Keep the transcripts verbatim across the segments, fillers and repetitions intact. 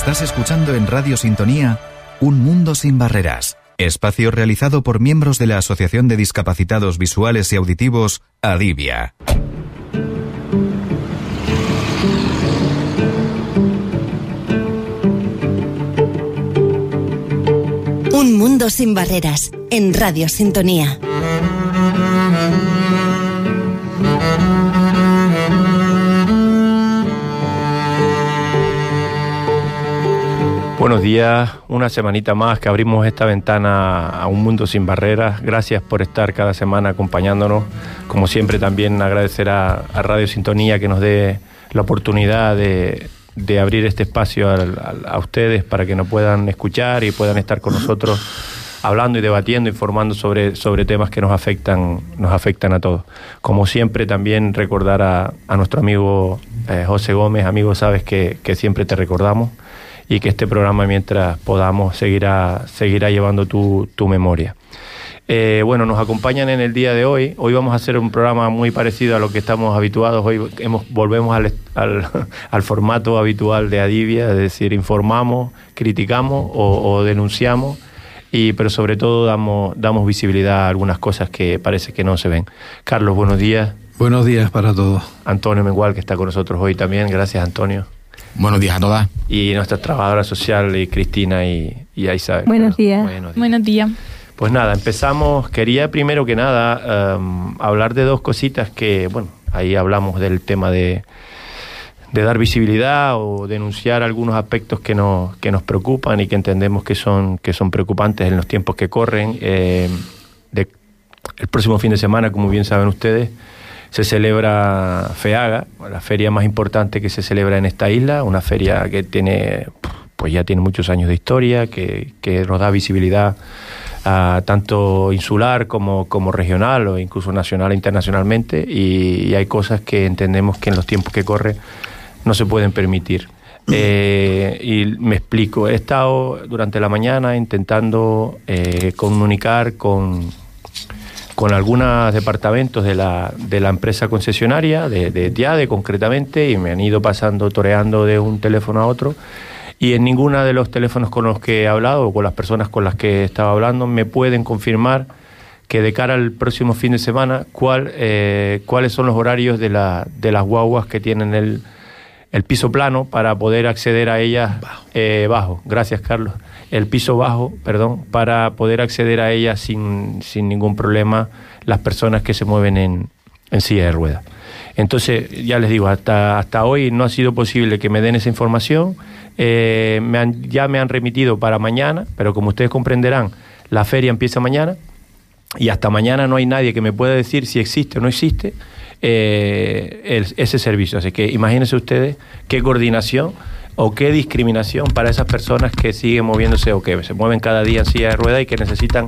Estás escuchando en Radio Sintonía Un Mundo Sin Barreras, espacio realizado por miembros de la Asociación de Discapacitados Visuales y Auditivos, Adivia. Un Mundo Sin Barreras, en Radio Sintonía. Buenos días, una semanita más que abrimos esta ventana a Un Mundo Sin Barreras. Gracias por estar cada semana acompañándonos. Como siempre, también agradecer a, a Radio Sintonía que nos dé la oportunidad de, de abrir este espacio a, a, a ustedes para que nos puedan escuchar y puedan estar con nosotros hablando y debatiendo, informando sobre, sobre temas que nos afectan, nos afectan a todos. Como siempre, también recordar a, a nuestro amigo eh, José Gómez. Amigo, sabes que, que siempre te recordamos, y que este programa, mientras podamos, seguirá, seguirá llevando tu, tu memoria. Eh, bueno, nos acompañan en el día de hoy. Hoy vamos a hacer un programa muy parecido a lo que estamos habituados. Hoy hemos, volvemos al, al, al formato habitual de Adivia, es decir, informamos, criticamos o, o denunciamos, y, pero sobre todo damos, damos visibilidad a algunas cosas que parece que no se ven. Carlos, buenos días. Buenos días para todos. Antonio Mengual, que está con nosotros hoy también. Gracias, Antonio. Buenos días a todas. Y nuestra trabajadora social, y Cristina y, y Aiza. Buenos días. Buenos días. Buenos días. Pues nada, empezamos. Quería primero que nada um, hablar de dos cositas que, bueno, ahí hablamos del tema de, de dar visibilidad o denunciar algunos aspectos que nos, que nos preocupan y que entendemos que son, que son preocupantes en los tiempos que corren. Eh, de, el próximo fin de semana, como bien saben ustedes, se celebra FEAGA, la feria más importante que se celebra en esta isla, una feria que tiene, pues ya tiene muchos años de historia, que, que nos da visibilidad a tanto insular como, como regional o incluso nacional e internacionalmente, y, y hay cosas que entendemos que en los tiempos que corren no se pueden permitir. Eh, y me explico, he estado durante la mañana intentando eh, comunicar con... con algunos departamentos de la, de la empresa concesionaria, de, de Tiade concretamente, y me han ido pasando, toreando de un teléfono a otro, y en ninguno de los teléfonos con los que he hablado, o con las personas con las que estaba hablando, me pueden confirmar que de cara al próximo fin de semana, cuál, eh, cuáles son los horarios de, la, de las guaguas que tienen el, el piso plano para poder acceder a ellas bajo. Eh, bajo. Gracias, Carlos. El piso bajo, perdón, para poder acceder a ellas sin, sin ningún problema las personas que se mueven en, en silla de ruedas. Entonces, ya les digo, hasta, hasta hoy no ha sido posible que me den esa información. Eh, me han, ya me han remitido para mañana, pero como ustedes comprenderán, la feria empieza mañana, y hasta mañana no hay nadie que me pueda decir si existe o no existe eh, el, ese servicio. Así que imagínense ustedes qué coordinación o qué discriminación para esas personas que siguen moviéndose o que se mueven cada día en silla de ruedas y que necesitan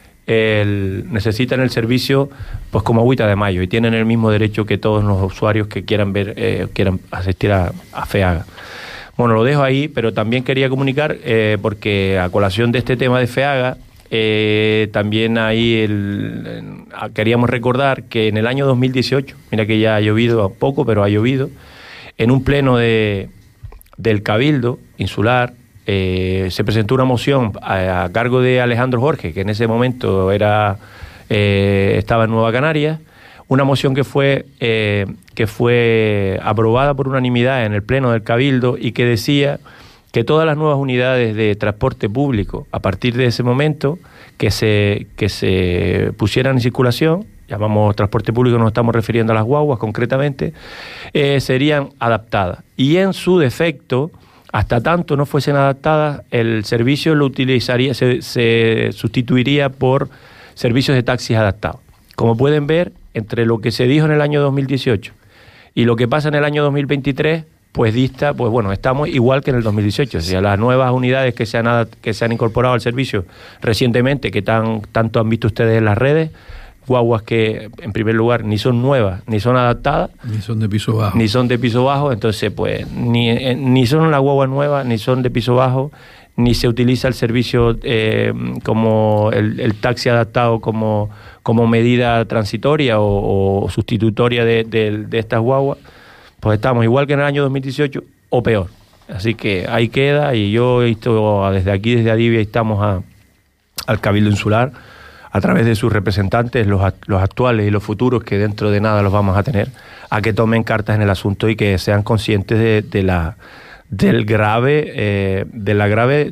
el, necesitan el servicio pues como agüita de mayo, y tienen el mismo derecho que todos los usuarios que quieran ver eh, quieran asistir a, a FEAGA. Bueno, lo dejo ahí, pero también quería comunicar eh, porque a colación de este tema de FEAGA eh, también ahí el, el, queríamos recordar que en el año dos mil dieciocho, mira que ya ha llovido poco, pero ha llovido, en un pleno de del Cabildo Insular, eh, se presentó una moción a, a cargo de Alejandro Jorge, que en ese momento era eh, estaba en Nueva Canarias, una moción que fue, eh, que fue aprobada por unanimidad en el Pleno del Cabildo, y que decía que todas las nuevas unidades de transporte público, a partir de ese momento, que se, que se pusieran en circulación, llamamos transporte público, nos estamos refiriendo a las guaguas concretamente, eh, serían adaptadas. Y en su defecto, hasta tanto no fuesen adaptadas, el servicio lo utilizaría, se, se sustituiría por servicios de taxis adaptados. Como pueden ver, entre lo que se dijo en el año dos mil dieciocho y lo que pasa en el año dos mil veintitrés, pues dista, pues bueno, estamos igual que en el dos mil dieciocho. O sea, las nuevas unidades que se han, que se han incorporado al servicio recientemente, que tan, tanto han visto ustedes en las redes, guaguas que en primer lugar ni son nuevas, ni son adaptadas, ni son de piso bajo, ni son de piso bajo, entonces pues ni, eh, ni son las guaguas nuevas, ni son de piso bajo, ni se utiliza el servicio eh, como el, el taxi adaptado como, como medida transitoria o, o sustitutoria de, de, de estas guaguas. Pues estamos igual que en el año dos mil dieciocho o peor. Así que ahí queda, y yo esto, desde aquí, desde Adivia, estamos a, al Cabildo Insular, a través de sus representantes, los, los actuales y los futuros, que dentro de nada los vamos a tener, a que tomen cartas en el asunto y que sean conscientes de, de la del grave, eh, de la grave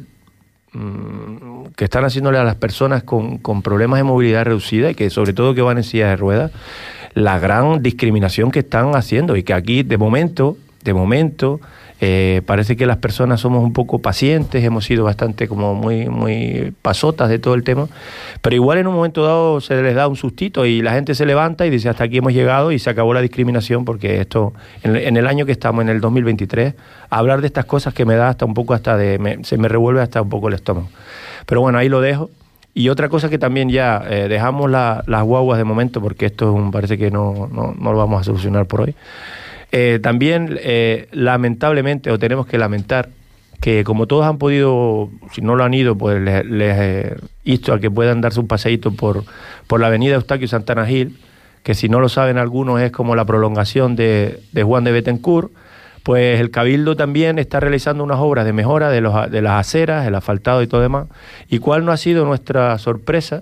mmm, que están haciéndole a las personas con, con problemas de movilidad reducida, y que sobre todo que van en silla de ruedas, la gran discriminación que están haciendo, y que aquí de momento, de momento, Eh, parece que las personas somos un poco pacientes, hemos sido bastante como muy muy pasotas de todo el tema, pero igual en un momento dado se les da un sustito y la gente se levanta y dice: hasta aquí hemos llegado y se acabó la discriminación, porque esto, en, en el año que estamos, en el dos mil veintitrés, hablar de estas cosas que me da hasta un poco hasta de, me, se me revuelve hasta un poco el estómago. Pero bueno, ahí lo dejo. Y otra cosa que también ya eh, dejamos la, las guaguas de momento, porque esto es un, parece que no, no, no lo vamos a solucionar por hoy. Eh, también, eh, lamentablemente, o tenemos que lamentar, que como todos han podido, si no lo han ido, pues les, les eh, insto a que puedan darse un paseíto por, por la avenida Eustaquio Santana Gil, que si no lo saben algunos es como la prolongación de, de Juan de Betancourt. Pues el Cabildo también está realizando unas obras de mejora de, los, de las aceras, el asfaltado y todo demás. ¿Y cuál no ha sido nuestra sorpresa?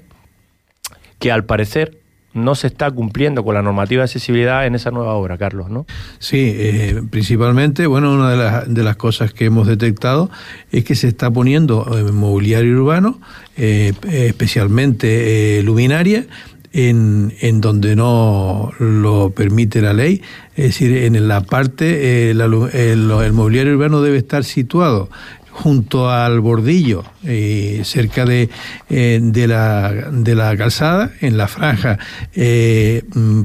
Que al parecer no se está cumpliendo con la normativa de accesibilidad en esa nueva obra, Carlos, ¿no? Sí, eh, principalmente, bueno, una de las, de las cosas que hemos detectado es que se está poniendo eh, mobiliario urbano, eh, especialmente eh, luminaria, en, en donde no lo permite la ley. Es decir, en la parte, eh, la, el, el mobiliario urbano debe estar situado junto al bordillo, eh, cerca de, eh, de, la, de la calzada, en la franja eh,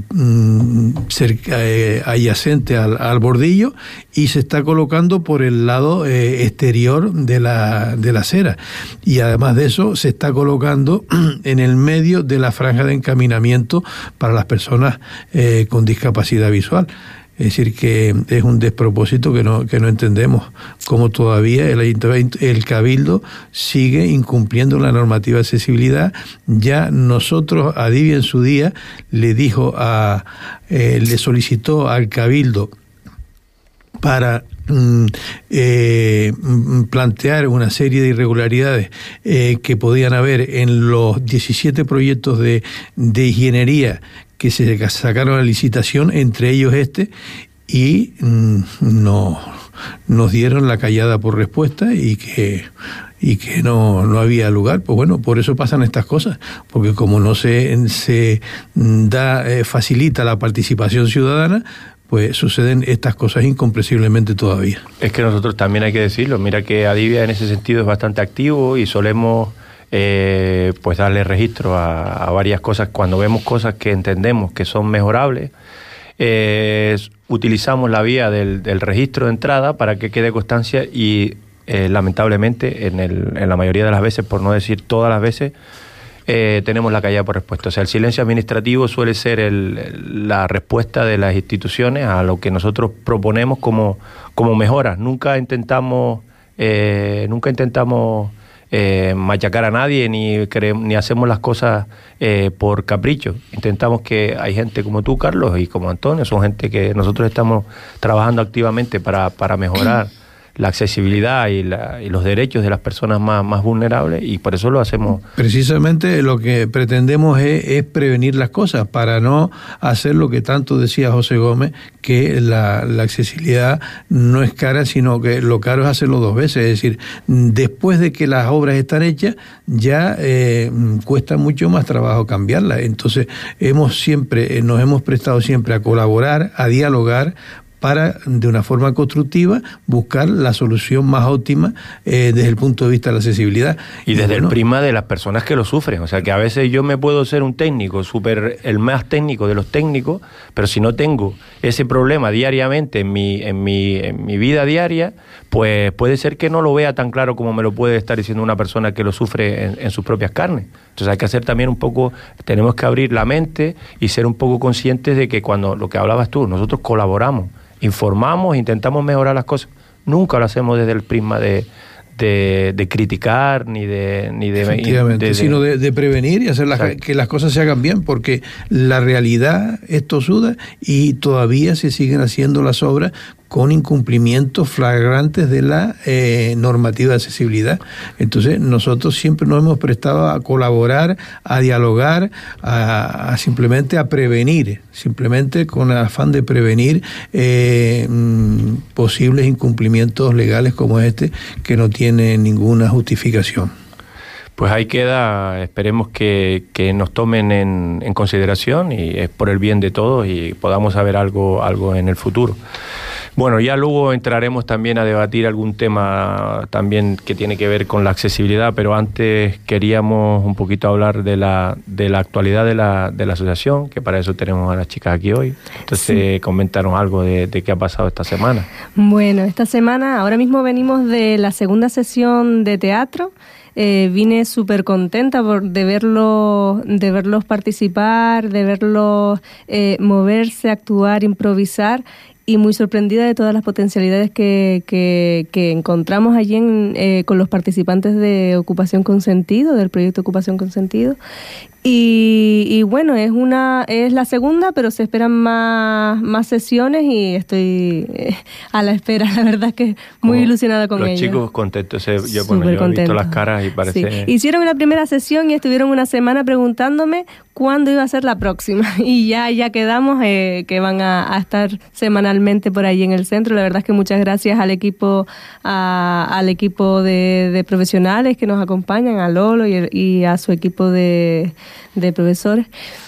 mm, cerca, eh, adyacente al, al bordillo, y se está colocando por el lado eh, exterior de la, de la acera. Y además de eso, se está colocando en el medio de la franja de encaminamiento para las personas eh, con discapacidad visual. Es decir, que es un despropósito que no, que no entendemos, cómo todavía el, el Cabildo sigue incumpliendo la normativa de accesibilidad. Ya nosotros, Adivia en su día, le dijo a, eh, le solicitó al Cabildo para mm, eh, plantear una serie de irregularidades eh, que podían haber en los diecisiete proyectos de, de ingeniería que se sacaron a licitación, entre ellos este, y mmm, no, nos dieron la callada por respuesta, y que y que no, no había lugar. Pues bueno, por eso pasan estas cosas, porque como no se, se da eh, facilita la participación ciudadana, pues suceden estas cosas incomprensiblemente todavía. Es que nosotros también hay que decirlo, mira que Adivia en ese sentido es bastante activo y solemos Eh, pues darle registro a, a varias cosas. Cuando vemos cosas que entendemos que son mejorables, eh, utilizamos la vía del, del registro de entrada para que quede constancia, y eh, lamentablemente en, el, en la mayoría de las veces, por no decir todas las veces, eh, tenemos la callada por respuesta. O sea, el silencio administrativo suele ser el, la respuesta de las instituciones a lo que nosotros proponemos como, como mejoras. Nunca intentamos eh, nunca intentamos Eh, machacar a nadie, ni, ni hacemos las cosas eh, por capricho. Intentamos que hay gente como tú, Carlos, y como Antonio, son gente que nosotros estamos trabajando activamente para, para mejorar la accesibilidad y, la, y los derechos de las personas más, más vulnerables, y por eso lo hacemos. Precisamente lo que pretendemos es, es prevenir las cosas, para no hacer lo que tanto decía José Gómez, que la, la accesibilidad no es cara, sino que lo caro es hacerlo dos veces. Es decir, después de que las obras están hechas, ya eh, cuesta mucho más trabajo cambiarlas. Entonces hemos siempre, nos hemos prestado siempre a colaborar, a dialogar, para, de una forma constructiva, buscar la solución más óptima eh, desde el punto de vista de la accesibilidad. Y, y desde bueno, el prisma de las personas que lo sufren. O sea, que a veces yo me puedo ser un técnico, super, el más técnico de los técnicos, pero si no tengo ese problema diariamente en mi, en mi, en mi vida diaria, pues puede ser que no lo vea tan claro como me lo puede estar diciendo una persona que lo sufre en, en sus propias carnes. Entonces hay que hacer también un poco, tenemos que abrir la mente y ser un poco conscientes de que cuando, lo que hablabas tú, nosotros colaboramos, informamos, intentamos mejorar las cosas. Nunca lo hacemos desde el prisma de, de, de criticar, ni de... Ni de Efectivamente, de, de, sino de, de prevenir y hacer las, que las cosas se hagan bien, porque la realidad es tosuda y todavía se siguen haciendo las obras con incumplimientos flagrantes de la eh, normativa de accesibilidad. Entonces nosotros siempre nos hemos prestado a colaborar, a dialogar, a, a simplemente a prevenir, simplemente con el afán de prevenir eh, mm, posibles incumplimientos legales como este que no tienen ninguna justificación. Pues ahí queda, esperemos que, que nos tomen en, en consideración y es por el bien de todos y podamos saber algo, algo en el futuro. Bueno, ya luego entraremos también a debatir algún tema también que tiene que ver con la accesibilidad, pero antes queríamos un poquito hablar de la, de la actualidad de la, de la asociación, que para eso tenemos a las chicas aquí hoy. Entonces, sí. Coméntanos algo de, de qué ha pasado esta semana. Bueno, esta semana, ahora mismo venimos de la segunda sesión de teatro. Eh, vine súper contenta por, de, verlos, de verlos participar, de verlos eh, moverse, actuar, improvisar, y muy sorprendida de todas las potencialidades que, que, que encontramos allí en, eh, con los participantes de Ocupación con Sentido, del proyecto Ocupación con Sentido. Y, y bueno, es una es la segunda, pero se esperan más, más sesiones y estoy eh, a la espera, la verdad es que muy Como ilusionada con los ellos. Los chicos contentos, yo, bueno, yo he visto las caras y parece... Sí. Hicieron la primera sesión y estuvieron una semana preguntándome cuándo iba a ser la próxima y ya, ya quedamos eh, que van a, a estar semanalmente por ahí en el centro. La verdad es que muchas gracias al equipo a, al equipo de, de profesionales que nos acompañan, a Lolo y, y a su equipo de... de profesores,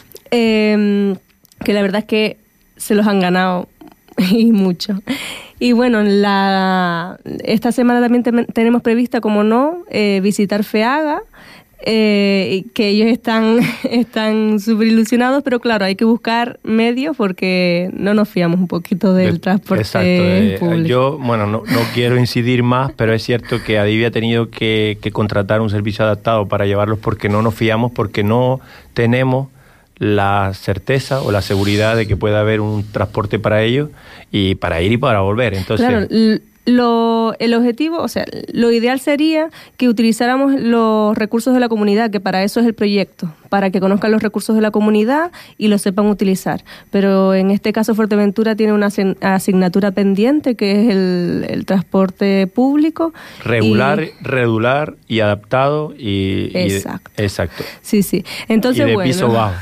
eh, que la verdad es que se los han ganado y mucho. Y bueno, la, esta semana también te, tenemos prevista, como no, eh, visitar FEAGA, eh, que ellos están están súper ilusionados, pero claro, hay que buscar medios porque no nos fiamos un poquito del transporte Exacto, eh, público. Yo, bueno, no, no quiero incidir más, pero es cierto que Adivia ha tenido que, que contratar un servicio adaptado para llevarlos porque no nos fiamos, porque no tenemos la certeza o la seguridad de que pueda haber un transporte para ellos y para ir y para volver. Entonces, claro, Lo, el objetivo, o sea, lo ideal sería que utilizáramos los recursos de la comunidad, que para eso es el proyecto, para que conozcan los recursos de la comunidad y los sepan utilizar. Pero en este caso Fuerteventura tiene una asignatura pendiente, que es el, el transporte público. Regular, y, regular y adaptado y... Exacto. Y de, exacto. Sí, sí. Entonces, y de bueno, piso bajo.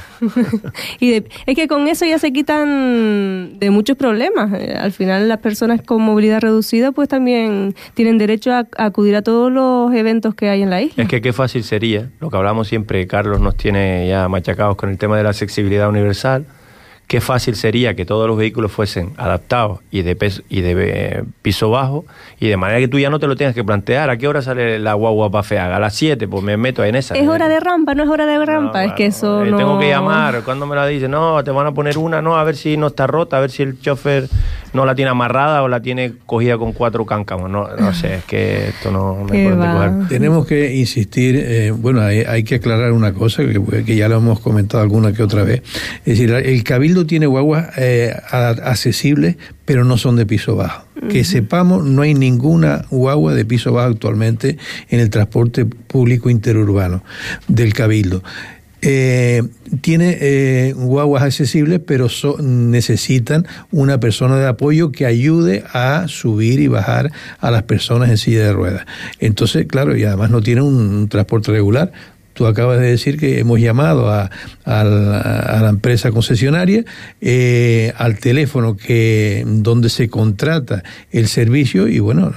y de, es que con eso ya se quitan de muchos problemas. Al final las personas con movilidad reducida pues también tienen derecho a, a acudir a todos los eventos que hay en la isla. Es que qué fácil sería, lo que hablamos siempre, Carlos nos tiene ya machacados con el tema de la accesibilidad universal. Qué fácil sería que todos los vehículos fuesen adaptados y de peso, y de eh, piso bajo, y de manera que tú ya no te lo tengas que plantear. ¿A qué hora sale la guagua para FEAGA? A las siete, pues me meto en esa. Es hora de rampa, no es hora de rampa, no, es que eso eh, no... Tengo que llamar, cuando me la dicen, no, te van a poner una, no, a ver si no está rota, a ver si el chofer no la tiene amarrada o la tiene cogida con cuatro cáncamos. No, no sé, es que esto no me puede coger. Tenemos que insistir, eh, bueno, hay, hay que aclarar una cosa, que, que ya lo hemos comentado alguna que otra vez. Es decir, el Cabildo tiene guaguas eh, accesibles, pero no son de piso bajo. Uh-huh. Que sepamos, no hay ninguna guagua de piso bajo actualmente en el transporte público interurbano del Cabildo. Eh, tiene eh, guaguas accesibles, pero so, necesitan una persona de apoyo que ayude a subir y bajar a las personas en silla de ruedas. Entonces, claro, y además no tiene un, un transporte regular. Tú acabas de decir que hemos llamado a, a, la, a la empresa concesionaria, eh, al teléfono que donde se contrata el servicio, y bueno,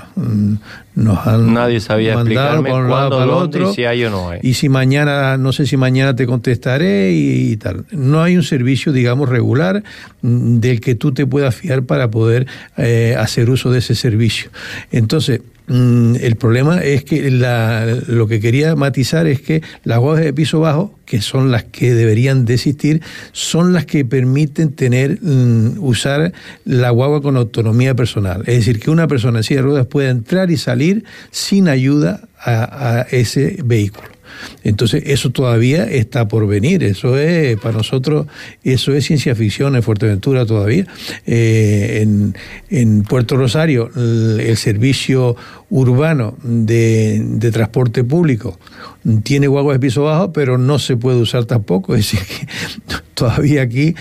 nos han Nadie sabía mandado explicarme por un lado para el otro, y si hay o no hay. Y si mañana, no sé si mañana te contestaré y, y tal. No hay un servicio, digamos, regular del que tú te puedas fiar para poder eh, hacer uso de ese servicio. Entonces, el problema es que la, lo que quería matizar es que las guaguas de piso bajo, que son las que deberían de existir, son las que permiten tener um, usar la guagua con autonomía personal. Es decir, que una persona en silla de ruedas pueda entrar y salir sin ayuda a, a ese vehículo. Entonces eso todavía está por venir. Eso es para nosotros, eso es ciencia ficción en Fuerteventura todavía. Eh, en, en Puerto Rosario el, el servicio urbano de, de transporte público tiene guaguas de piso bajo, pero no se puede usar tampoco. Es decir, que todavía aquí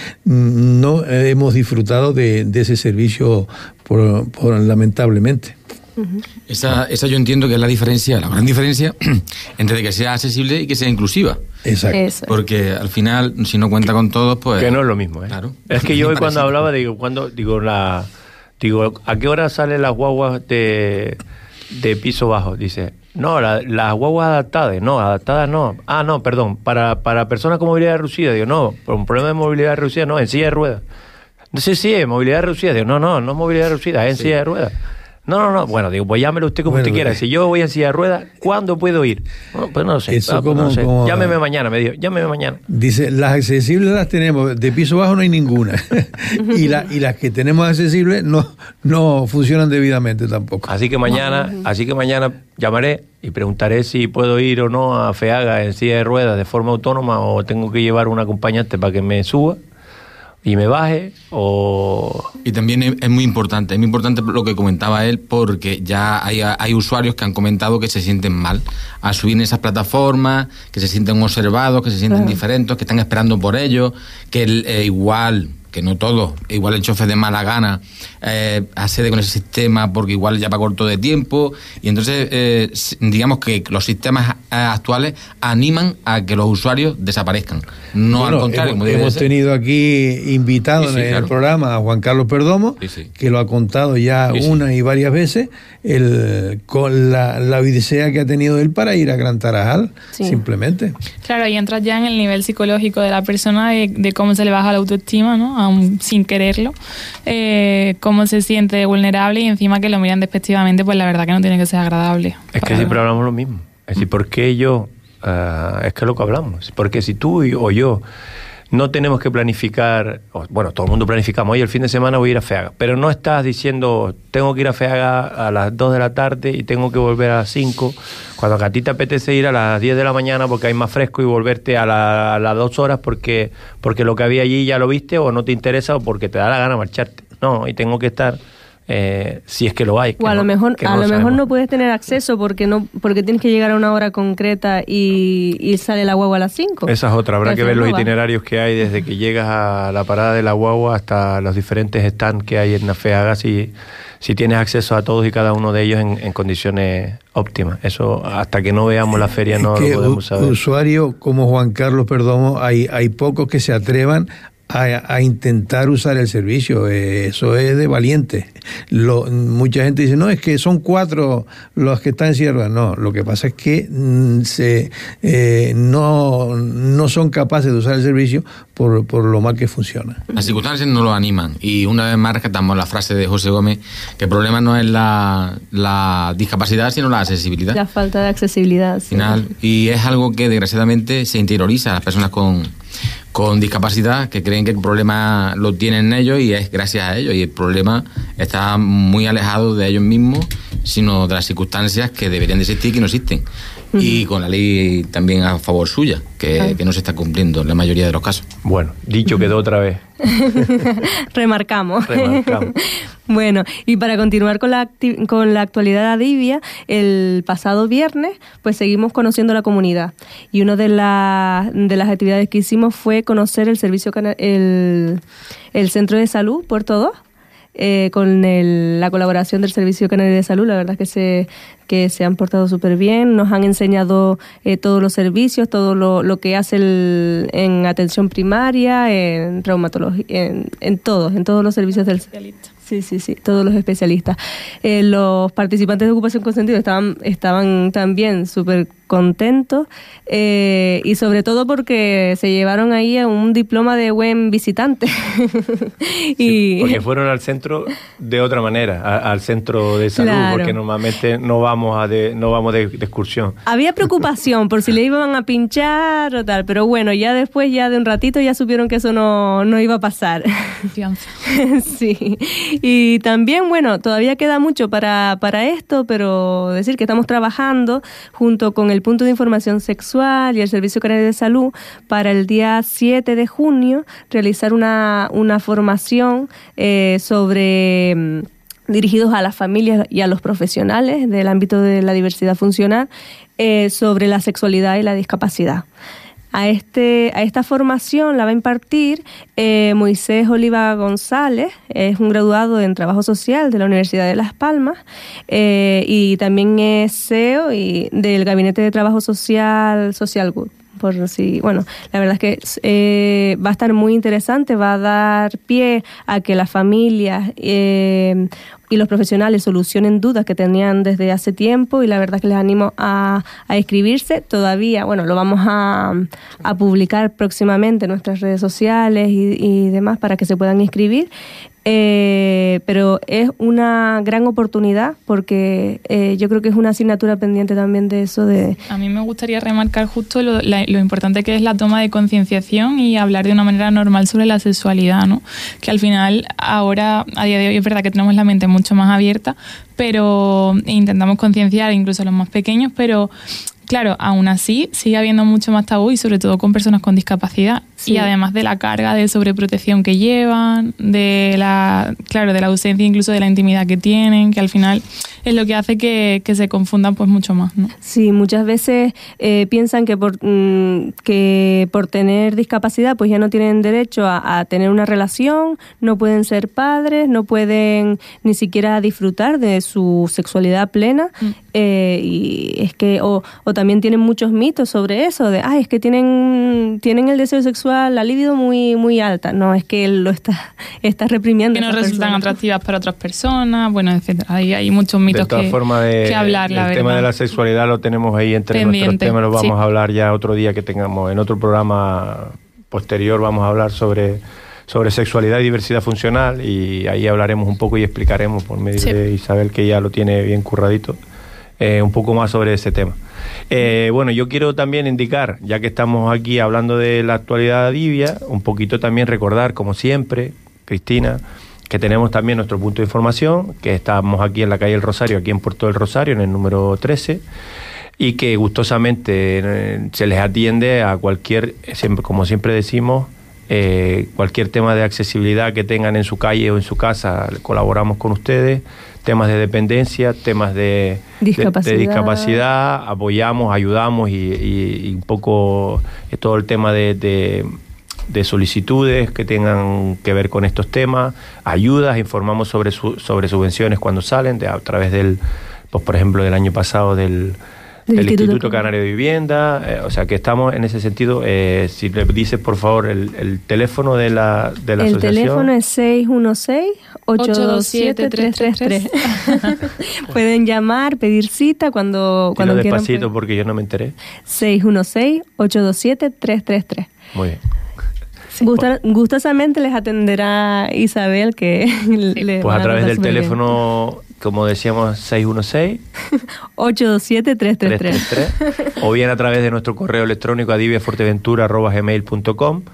no hemos disfrutado de, de ese servicio, por, por, lamentablemente. Esa, esa yo entiendo que es la diferencia, la gran diferencia entre que sea accesible y que sea inclusiva. Exacto. Eso. Porque al final, si no cuenta con todos, pues... Que no es lo mismo, ¿eh? Claro. Es que yo hoy cuando hablaba, digo, cuando digo, la, digo, ¿a qué hora salen las guaguas de, de piso bajo? Dice, no, la, las guaguas adaptadas, no, adaptadas no. Ah, no, perdón, para, para personas con movilidad reducida, digo, no, por un problema de movilidad reducida, no, en silla de ruedas. No sé si es movilidad reducida, digo, no, no, no es movilidad reducida, es en sí. silla de ruedas. No, no, no. Bueno, digo, pues llámelo usted como bueno, usted quiera. Si yo voy en silla de ruedas, ¿cuándo puedo ir? No, pues no lo sé. Eso ah, pues como, no sé. como, Llámeme mañana, me dijo. Llámeme mañana. Dice, las accesibles las tenemos, de piso bajo no hay ninguna. y, la, y las que tenemos accesibles no, no funcionan debidamente tampoco. Así que mañana, así que mañana llamaré y preguntaré si puedo ir o no a FEAGA en silla de ruedas de forma autónoma o tengo que llevar un acompañante para que me suba y me baje o... Y también es, es muy importante, es muy importante lo que comentaba él, porque ya hay, hay usuarios que han comentado que se sienten mal al subir en esas plataformas, que se sienten observados, que se sienten claro. diferentes, que están esperando por ellos, que eh, igual... que no todos, igual el chofer de mala gana eh, accede con ese sistema porque igual ya va corto de tiempo y entonces eh, digamos que los sistemas actuales animan a que los usuarios desaparezcan, no bueno, al contrario. Hemos, hemos tenido aquí invitados sí, sí, en claro. el programa a Juan Carlos Perdomo, sí, sí. que lo ha contado ya sí, una sí. y varias veces, el, con la, la odisea que ha tenido él para ir a Gran Tarajal, sí. simplemente. Claro, y entras ya en el nivel psicológico de la persona, de, de cómo se le baja la autoestima, ¿no? Aún sin quererlo, eh, cómo se siente vulnerable y encima que lo miran despectivamente, pues la verdad que no tiene que ser agradable. Es que siempre hablamos lo mismo. Es decir, ¿por qué yo? Uh, es que es lo que hablamos. Porque si tú o yo no tenemos que planificar, bueno, todo el mundo planificamos, oye, el fin de semana voy a ir a FEAGA, pero no estás diciendo, tengo que ir a FEAGA a las dos de la tarde y tengo que volver a las cinco, cuando a ti te apetece ir a las diez de la mañana porque hay más fresco y volverte a, la, a las dos horas porque, porque lo que había allí ya lo viste o no te interesa o porque te da la gana marcharte. No, y tengo que estar... Eh, si es que lo hay. O a no, lo mejor, no a lo, lo mejor no puedes tener acceso porque no porque tienes que llegar a una hora concreta y, y sale la guagua a las cinco. Esa es otra, habrá que ver no los va. itinerarios que hay desde que llegas a la parada de la guagua hasta los diferentes stands que hay en la FEAGA, si, si tienes acceso a todos y cada uno de ellos en, en condiciones óptimas. Eso hasta que no veamos la feria no es que lo podemos saber. Usuarios como Juan Carlos Perdomo, hay, hay pocos que se atrevan A, a intentar usar el servicio. Eh, eso es de valiente. Lo, mucha gente dice, no, es que son cuatro los que están en sierra. No, lo que pasa es que mm, se, eh, no, no son capaces de usar el servicio por, por lo mal que funciona. Las circunstancias no lo animan y una vez más rescatamos la frase de José Gómez, que el problema no es la, la discapacidad, sino la accesibilidad. La falta de accesibilidad. Sí. Final, y es algo que desgraciadamente se interioriza a las personas con con discapacidad, que creen que el problema lo tienen ellos y es gracias a ellos, y el problema está muy alejado de ellos mismos, sino de las circunstancias que deberían de existir y que no existen. Uh-huh. Y con la ley también a favor suya, que, uh-huh. que no se está cumpliendo en la mayoría de los casos. Bueno, dicho quedó otra vez. Remarcamos. Remarcamos. Bueno, y para continuar con la, acti- con la actualidad de Adivia, el pasado viernes pues seguimos conociendo la comunidad y una de, la, de las actividades que hicimos fue conocer el servicio cana- el, el Centro de Salud Puerto dos. Eh, con el, la colaboración del Servicio Canario de Salud, la verdad es que se, que se han portado súper bien, nos han enseñado eh, todos los servicios, todo lo, lo que hace el, en atención primaria, en traumatología, en, en todos, en todos los servicios del... Sí, sí, sí, todos los especialistas. Eh, los participantes de Ocupación Consentida estaban, estaban también súper contentos eh, y sobre todo porque se llevaron ahí a un diploma de buen visitante. y sí, porque fueron al centro de otra manera, a, al centro de salud, claro. Porque normalmente no vamos a de, no vamos de, de excursión. Había preocupación por si le iban a pinchar o tal, pero bueno, ya después, ya de un ratito, ya supieron que eso no, no iba a pasar. Confianza. Sí. Y también, bueno, todavía queda mucho para, para esto, pero decir que estamos trabajando junto con el Punto de Información Sexual y el Servicio Canario de Salud para el día siete de junio realizar una, una formación eh, sobre... dirigidos a las familias y a los profesionales del ámbito de la diversidad funcional eh, sobre la sexualidad y la discapacidad. A, este, a esta formación la va a impartir eh, Moisés Oliva González, es un graduado en Trabajo Social de la Universidad de Las Palmas eh, y también es C E O y del Gabinete de Trabajo Social Social Good. Por si, bueno, la verdad es que eh, va a estar muy interesante, va a dar pie a que las familias eh, y los profesionales solucionen dudas que tenían desde hace tiempo y la verdad es que les animo a, a inscribirse. Todavía, bueno, lo vamos a, a publicar próximamente en nuestras redes sociales y, y demás para que se puedan inscribir. Eh, pero es una gran oportunidad porque eh, yo creo que es una asignatura pendiente también de eso de... A mí me gustaría remarcar justo lo, la, lo importante que es la toma de concienciación y hablar de una manera normal sobre la sexualidad, ¿no? Que al final ahora, a día de hoy, es verdad que tenemos la mente mucho más abierta, pero intentamos concienciar incluso a los más pequeños, pero... Claro, aún así sigue habiendo mucho más tabú y sobre todo con personas con discapacidad. Sí. Y además de la carga de sobreprotección que llevan, de la, claro, de la ausencia incluso de la intimidad que tienen, que al final es lo que hace que, que se confundan pues mucho más, ¿no? Sí, muchas veces eh, piensan que por mm, que por tener discapacidad pues ya no tienen derecho a, a tener una relación, no pueden ser padres, no pueden ni siquiera disfrutar de su sexualidad plena. Mm. Eh, y es que o, o también tienen muchos mitos sobre eso de ay es que tienen tienen el deseo sexual, la libido muy muy alta. No, es que él lo está está reprimiendo, que no resultan personas. Atractivas para otras personas, bueno, etcétera. Hay, hay muchos mitos de todas que, formas de, que hablar, la el verdad. tema de la sexualidad lo tenemos ahí entre Pendiente. Nuestros temas, lo vamos sí. a hablar ya otro día que tengamos en otro programa posterior, vamos a hablar sobre sobre sexualidad y diversidad funcional y ahí hablaremos un poco y explicaremos por medio sí. de Isabel, que ya lo tiene bien curradito. Eh, un poco más sobre ese tema. Eh, bueno, yo quiero también indicar, ya que estamos aquí hablando de la actualidad de Adivia, un poquito también recordar, como siempre, Cristina, que tenemos también nuestro punto de información, que estamos aquí en la calle El Rosario, aquí en Puerto del Rosario, en el número trece, y que gustosamente eh, se les atiende a cualquier, siempre, como siempre decimos, eh, cualquier tema de accesibilidad que tengan en su calle o en su casa, colaboramos con ustedes. Temas de dependencia, temas de discapacidad, de, de discapacidad apoyamos, ayudamos y, y, y un poco eh, todo el tema de, de, de solicitudes que tengan que ver con estos temas, ayudas, informamos sobre su, sobre subvenciones cuando salen, de, a través del, pues por ejemplo, del año pasado del, del, del Instituto, Instituto Canario de Vivienda, eh, o sea que estamos en ese sentido. Eh, si le dices por favor el, el teléfono de la, de la el asociación. El teléfono es seis uno seis, ocho dos siete, tres tres tres. Pueden llamar, pedir cita cuando, cuando Dilo quieran. Despacito pedir. Porque yo no me enteré. seis uno seis, ocho dos siete, tres tres tres. Muy bien. Sí. Gusta, gustosamente les atenderá Isabel, que sí. le Pues a través del teléfono, bien. Como decíamos, seis uno seis, ocho dos siete, tres tres tres. O bien a través de nuestro correo electrónico adiviaforteventura arroba gmail punto com.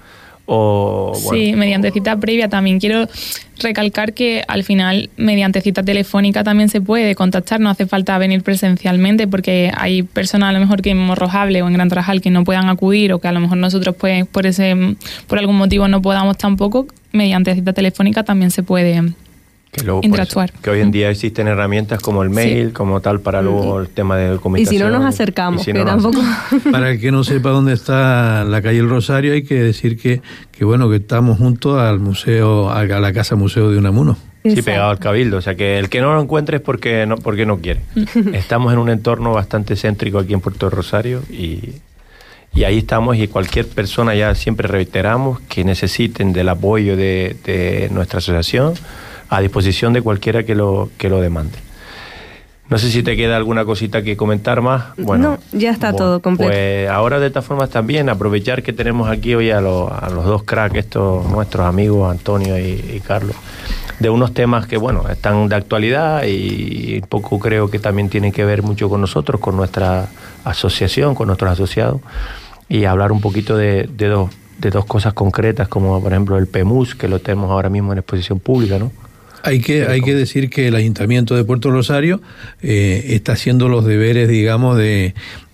O, bueno, sí, mediante cita previa también. Quiero recalcar que al final, mediante cita telefónica también se puede contactar, no hace falta venir presencialmente porque hay personas a lo mejor que en Morrojable o en Gran Tarajal que no puedan acudir o que a lo mejor nosotros pues por ese por algún motivo no podamos tampoco. Mediante cita telefónica también se puede que luego, interactuar. Pues, que hoy en día existen herramientas como el mail, sí. como tal, para luego el tema de documentación. Y si no nos acercamos, si que no tampoco... Para el que no sepa dónde está la calle El Rosario, hay que decir que, que bueno, que estamos juntos al museo, a la Casa Museo de Unamuno. Sí, exacto. Pegado al Cabildo, o sea que el que no lo encuentre es porque no, porque no quiere. Estamos en un entorno bastante céntrico aquí en Puerto del Rosario y... Y ahí estamos, y cualquier persona, ya siempre reiteramos, que necesiten del apoyo de, de nuestra asociación, a disposición de cualquiera que lo, que lo demande. No sé si te queda alguna cosita que comentar más. Bueno, no, ya está bueno, todo completo. Pues ahora de estas formas también aprovechar que tenemos aquí hoy a, lo, a los dos cracks, estos nuestros amigos, Antonio y, y Carlos, de unos temas que, bueno, están de actualidad y un poco creo que también tienen que ver mucho con nosotros, con nuestra asociación, con nuestros asociados, y hablar un poquito de, de, dos, de dos cosas concretas, como por ejemplo el P M U S, que lo tenemos ahora mismo en exposición pública, ¿no? Hay que, hay que decir que el Ayuntamiento de Puerto Rosario eh, está haciendo los deberes, digamos, de,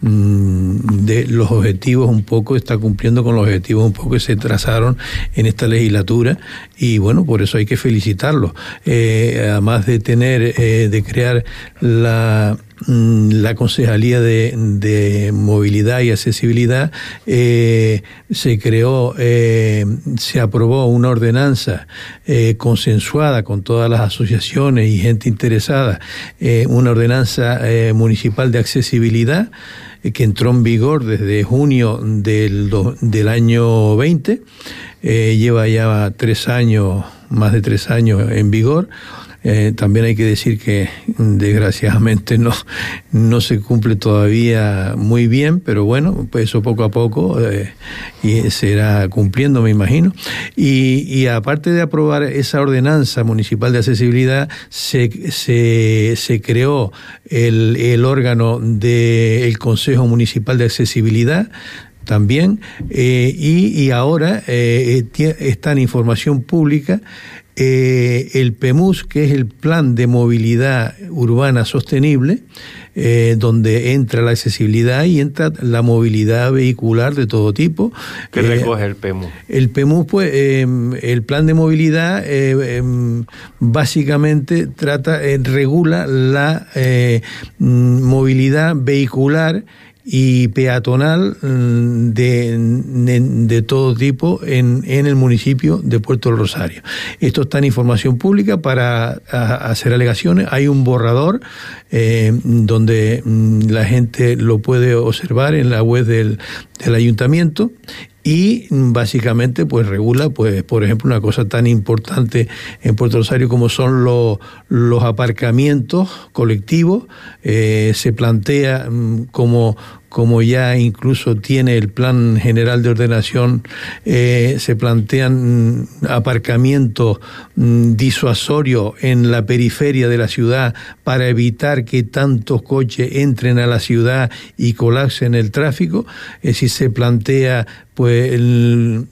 de los objetivos un poco, está cumpliendo con los objetivos un poco que se trazaron en esta legislatura, y bueno, por eso hay que felicitarlos. Eh, además de tener, eh, de crear la la Concejalía de, de Movilidad y Accesibilidad eh, se creó, eh, se aprobó una ordenanza eh, consensuada con todas las asociaciones y gente interesada, eh, una ordenanza eh, municipal de accesibilidad eh, que entró en vigor desde junio del, do, del año veinte, eh, lleva ya tres años, más de tres años en vigor. Eh, también hay que decir que desgraciadamente no, no se cumple todavía muy bien, pero bueno, pues eso poco a poco eh, y se irá cumpliendo, me imagino. Y, y aparte de aprobar esa ordenanza municipal de accesibilidad, se, se, se creó el, el órgano del Consejo Municipal de Accesibilidad, también, eh, y, y ahora eh, está en información pública eh, el P E M U S, que es el Plan de Movilidad Urbana Sostenible, eh, donde entra la accesibilidad y entra la movilidad vehicular de todo tipo. ¿Qué eh, recoge el P E M U S? El P E M U S, pues, eh, el Plan de Movilidad eh, eh, básicamente trata, eh, regula la eh, movilidad vehicular y peatonal de, de, de todo tipo en, en el municipio de Puerto del Rosario. Esto está en información pública para a, hacer alegaciones. Hay un borrador eh, donde la gente lo puede observar en la web del, del ayuntamiento. Y básicamente pues regula, pues por ejemplo, una cosa tan importante en Puerto Rosario como son los, los aparcamientos colectivos. Eh, se plantea mm, como como ya incluso tiene el Plan General de Ordenación, eh, se plantean mm, aparcamientos mm, disuasorios en la periferia de la ciudad para evitar que tantos coches entren a la ciudad y colapsen el tráfico. Es decir, se plantea pues el,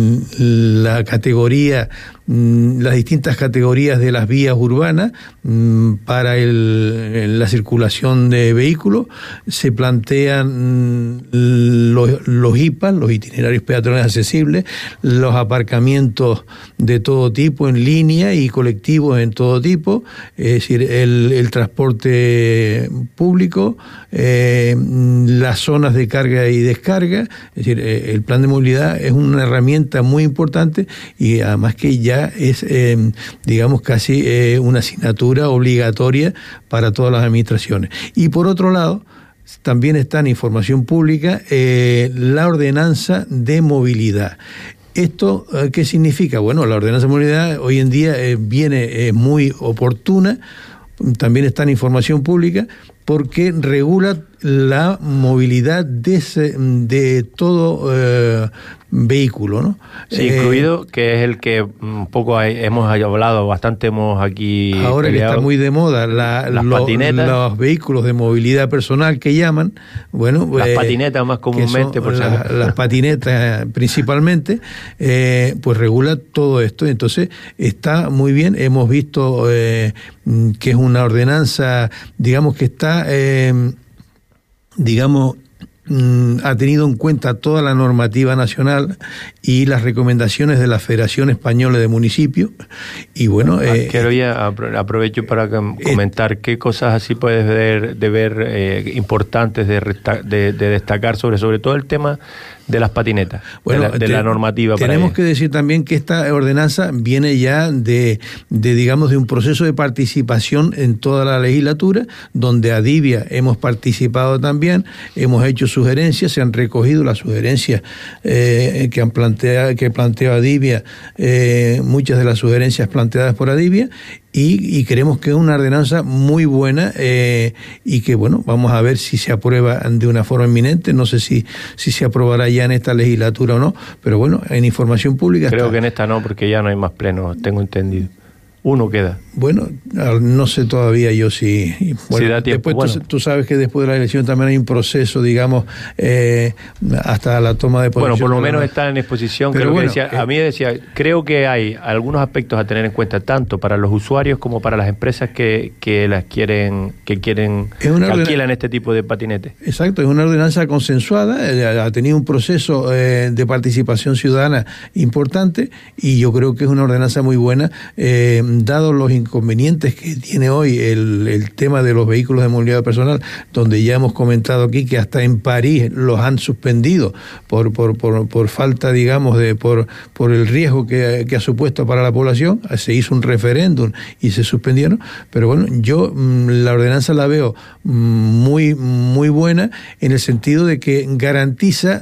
la categoría, las distintas categorías de las vías urbanas para el, la circulación de vehículos. Se plantean los, los I P A, los itinerarios peatonales accesibles, los aparcamientos de todo tipo en línea y colectivos en todo tipo, es decir, el, el transporte público, eh, las zonas de carga y descarga. Es decir, el plan de movilidad es una herramienta muy importante y además que ya es, eh, digamos, casi eh, una asignatura obligatoria para todas las administraciones. Y por otro lado, también está en información pública eh, la ordenanza de movilidad. ¿Esto eh, qué significa? Bueno, la ordenanza de movilidad hoy en día eh, viene eh, muy oportuna, también está en información pública, porque regula la movilidad de, ese, de todo eh, vehículo, ¿no? Sí, eh, incluido, que es el que un poco hay, hemos hablado bastante, hemos aquí ahora peleado, que está muy de moda, la, las lo, patinetas. Los vehículos de movilidad personal que llaman, bueno... Las eh, patinetas más comúnmente, por la, las patinetas principalmente, eh, pues regula todo esto, entonces está muy bien, hemos visto eh, que es una ordenanza, digamos que está... Eh, digamos, ha tenido en cuenta toda la normativa nacional y las recomendaciones de la Federación Española de Municipios. Y bueno... Eh, Quiero ya aprovecho para comentar eh, qué cosas así puedes ver, de ver eh, importantes de, resta, de, de destacar sobre, sobre todo el tema de las patinetas, bueno, de, la, de te, la normativa. Tenemos para que decir también que esta ordenanza viene ya de, de, digamos, de un proceso de participación en toda la legislatura, donde Adivia hemos participado también, hemos hecho sugerencias, se han recogido las sugerencias eh, que han planteado, que planteó Adivia, eh, muchas de las sugerencias planteadas por Adivia, Y, y creemos que es una ordenanza muy buena eh, y que, bueno, vamos a ver si se aprueba de una forma inminente. No sé si, si se aprobará ya en esta legislatura o no, pero bueno, en información pública Creo está. que en esta no, porque ya no hay más plenos, tengo entendido. Uno queda. Bueno, no sé todavía yo si... Bueno, si da tiempo. Después bueno. tú, tú sabes que después de la elección también hay un proceso, digamos, eh, hasta la toma de posesión. Bueno, por lo menos está en exposición. Creo bueno, que decía, eh, a mí decía, creo que hay algunos aspectos a tener en cuenta, tanto para los usuarios como para las empresas que, que las quieren, que quieren, que alquilan este tipo de patinetes. Exacto, es una ordenanza consensuada, eh, ha tenido un proceso eh, de participación ciudadana importante y yo creo que es una ordenanza muy buena, eh, dados los inconvenientes que tiene hoy el, el tema de los vehículos de movilidad personal, donde ya hemos comentado aquí que hasta en París los han suspendido por por, por, por falta, digamos, de por, por el riesgo que, que ha supuesto para la población. Se hizo un referéndum y se suspendieron, pero bueno, yo la ordenanza la veo muy, muy buena en el sentido de que garantiza,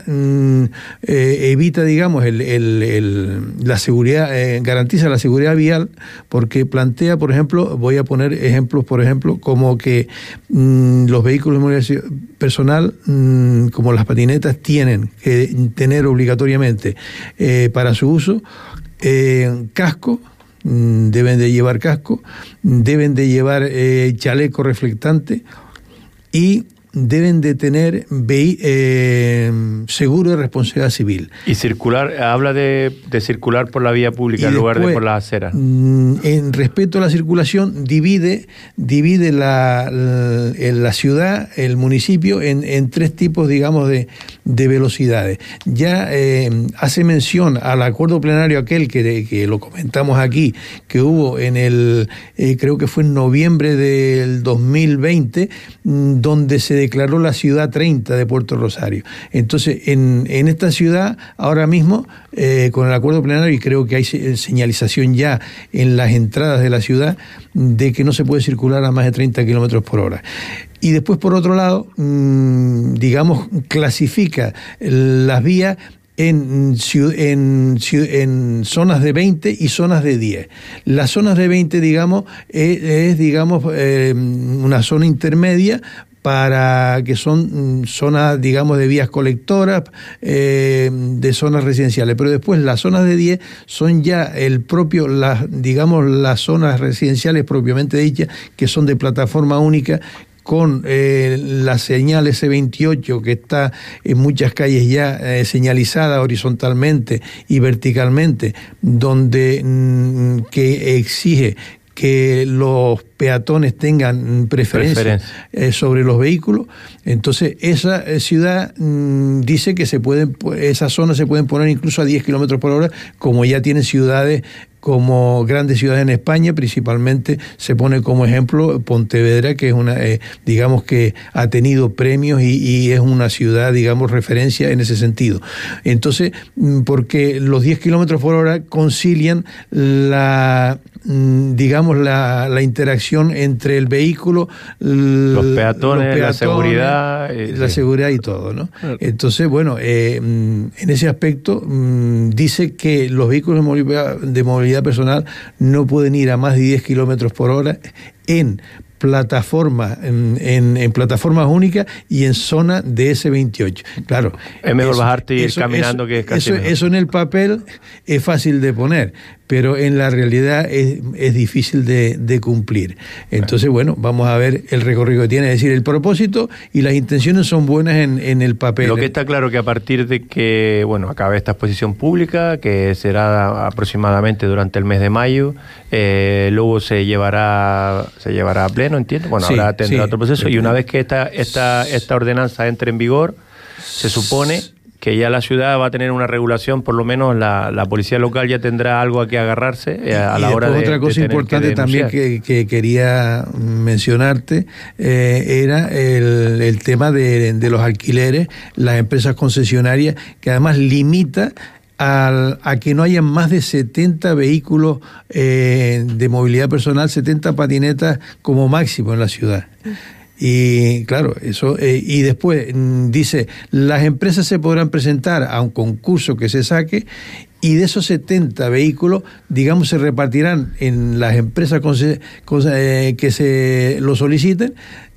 eh, evita, digamos, el, el, el, la seguridad, eh, garantiza la seguridad vial, porque plantea, por ejemplo, voy a poner ejemplos, por ejemplo, como que mmm, los vehículos de movilidad personal, mmm, como las patinetas, tienen que tener obligatoriamente eh, para su uso eh, casco, mmm, deben de llevar casco, deben de llevar eh, chaleco reflectante y deben de tener eh, seguro de responsabilidad civil. Y circular, habla de, de circular por la vía pública y en después, lugar de por las aceras. En respecto a la circulación, divide, divide la, la, la ciudad, el municipio, en, en tres tipos, digamos, de, de velocidades. Ya eh, hace mención al acuerdo plenario aquel que, que lo comentamos aquí, que hubo en el, eh, creo que fue en noviembre del dos mil veinte, donde se declaró la ciudad treinta de Puerto Rosario. Entonces, en, en esta ciudad, ahora mismo, eh, con el acuerdo plenario, y creo que hay señalización ya en las entradas de la ciudad, de que no se puede circular a más de treinta kilómetros por hora. Y después, por otro lado, mmm, digamos, clasifica las vías En, en, en zonas de veinte y zonas de diez. Las zonas de veinte, digamos, es, es digamos, eh, una zona intermedia para que son zonas, digamos, de vías colectoras, eh, de zonas residenciales. Pero después las zonas de diez son ya el propio, las, digamos, las zonas residenciales propiamente dichas, que son de plataforma única, con eh, la señal ese veintiocho que está en muchas calles ya eh, señalizada horizontalmente y verticalmente, donde mm, que exige que los peatones tengan preferencia, preferencia. Eh, sobre los vehículos. Entonces esa eh, ciudad mmm, dice que se pueden, esas zonas se pueden poner incluso a diez kilómetros por hora, como ya tienen ciudades como grandes ciudades en España. Principalmente se pone como ejemplo Pontevedra, que es una, eh, digamos que ha tenido premios y, y es una ciudad, digamos, referencia en ese sentido. Entonces, porque los diez kilómetros por hora concilian la, digamos, la, la interacción entre el vehículo, los peatones, los peatones la seguridad, eh, la sí. seguridad y todo, ¿no? Claro. Entonces, bueno, eh, en ese aspecto dice que los vehículos de movilidad, de movilidad personal no pueden ir a más de diez kilómetros por hora en plataformas, en, en, en plataformas únicas y en zona de ese veintiocho. Claro. Es mejor eso, bajarte y ir eso, caminando eso, que es casi eso, eso en el papel es fácil de poner, pero en la realidad es, es difícil de, de cumplir. Entonces, bueno, vamos a ver el recorrido que tiene. Es decir, el propósito y las intenciones son buenas en, en el papel. Lo que está claro que a partir de que, bueno, acabe esta exposición pública, que será aproximadamente durante el mes de mayo, eh, luego se llevará se llevará a pleno, entiendo. Bueno, sí, ahora tendrá sí, otro proceso, y una vez que esta, esta, esta ordenanza entre en vigor, se supone que ya la ciudad va a tener una regulación, por lo menos la, la policía local ya tendrá algo a que agarrarse eh, a y la hora de otra cosa de importante que también que, que quería mencionarte eh, era el, el tema de, de los alquileres, las empresas concesionarias, que además limita A, a que no haya más de setenta vehículos eh, de movilidad personal, setenta patinetas como máximo en la ciudad. Y claro, eso eh, y después dice, las empresas se podrán presentar a un concurso que se saque, y de esos setenta vehículos, digamos, se repartirán en las empresas con se, con, eh, que se lo soliciten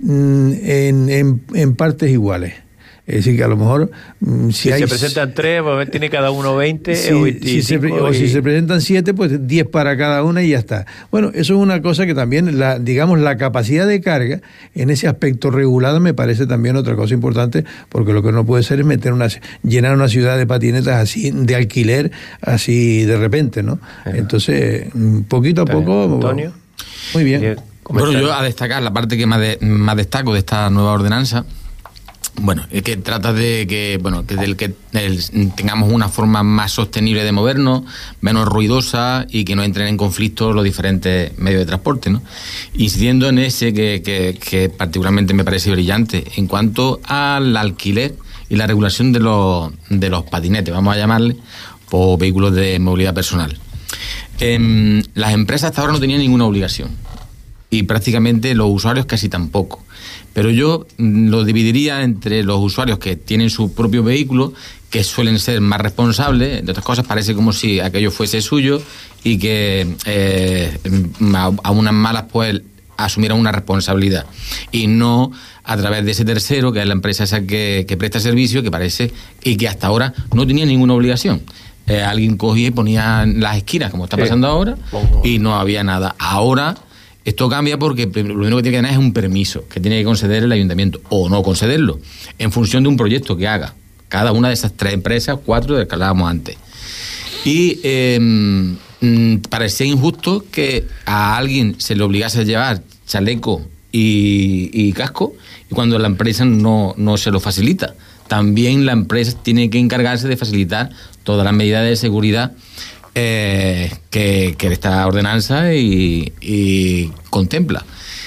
en, en, en partes iguales. Es decir, que a lo mejor si, si hay, se presentan tres, pues tiene cada uno veinte si, o veinticinco. Si se, o y... si se presentan siete, pues diez para cada una y ya está. Bueno, eso es una cosa que también, la, digamos, la capacidad de carga en ese aspecto regulada me parece también otra cosa importante, porque lo que no puede ser es meter una, llenar una ciudad de patinetas así, de alquiler, así de repente, ¿no? Ajá. Entonces, poquito a poco... Antonio. Muy bien. Bueno, yo a destacar la parte que más, de, más destaco de esta nueva ordenanza, Bueno, es que trata de que, bueno, que, del que el, tengamos una forma más sostenible de movernos, menos ruidosa y que no entren en conflicto los diferentes medios de transporte, ¿no? Incidiendo en ese que, que, que particularmente me parece brillante, en cuanto al alquiler y la regulación de los, de los patinetes, vamos a llamarle, o vehículos de movilidad personal. Eh, las empresas hasta ahora no tenían ninguna obligación y prácticamente los usuarios casi tampoco. Pero yo lo dividiría entre los usuarios que tienen su propio vehículo, que suelen ser más responsables, entre otras cosas parece como si aquello fuese suyo y que eh, a, a unas malas pues asumieran una responsabilidad y no a través de ese tercero, que es la empresa esa que, que presta servicio, que parece y que hasta ahora no tenía ninguna obligación. Eh, alguien cogía y ponía en las esquinas, como está pasando sí. ahora, y no había nada. Ahora esto cambia porque lo único que tiene que tener es un permiso que tiene que conceder el ayuntamiento o no concederlo en función de un proyecto que haga cada una de esas tres empresas, cuatro de las que hablábamos antes. Y eh, mm, parecía injusto que a alguien se le obligase a llevar chaleco y, y casco y cuando la empresa no, no se lo facilita. También la empresa tiene que encargarse de facilitar todas las medidas de seguridad Eh, que, que esta ordenanza y, y contempla.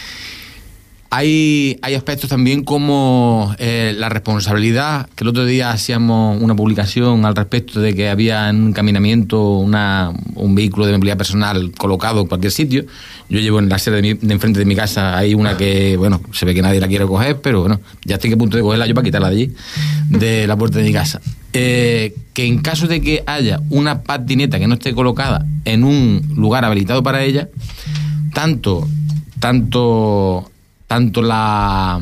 Hay, hay aspectos también como eh, la responsabilidad, que el otro día hacíamos una publicación al respecto de que había en un encaminamiento una, un vehículo de movilidad personal colocado en cualquier sitio. Yo llevo en la acera de, mi, de enfrente de mi casa, hay una que, bueno, se ve que nadie la quiere coger, pero bueno, ya estoy a punto de cogerla yo para quitarla de allí, de la puerta de mi casa. Eh, que en caso de que haya una patineta que no esté colocada en un lugar habilitado para ella, tanto, tanto... tanto la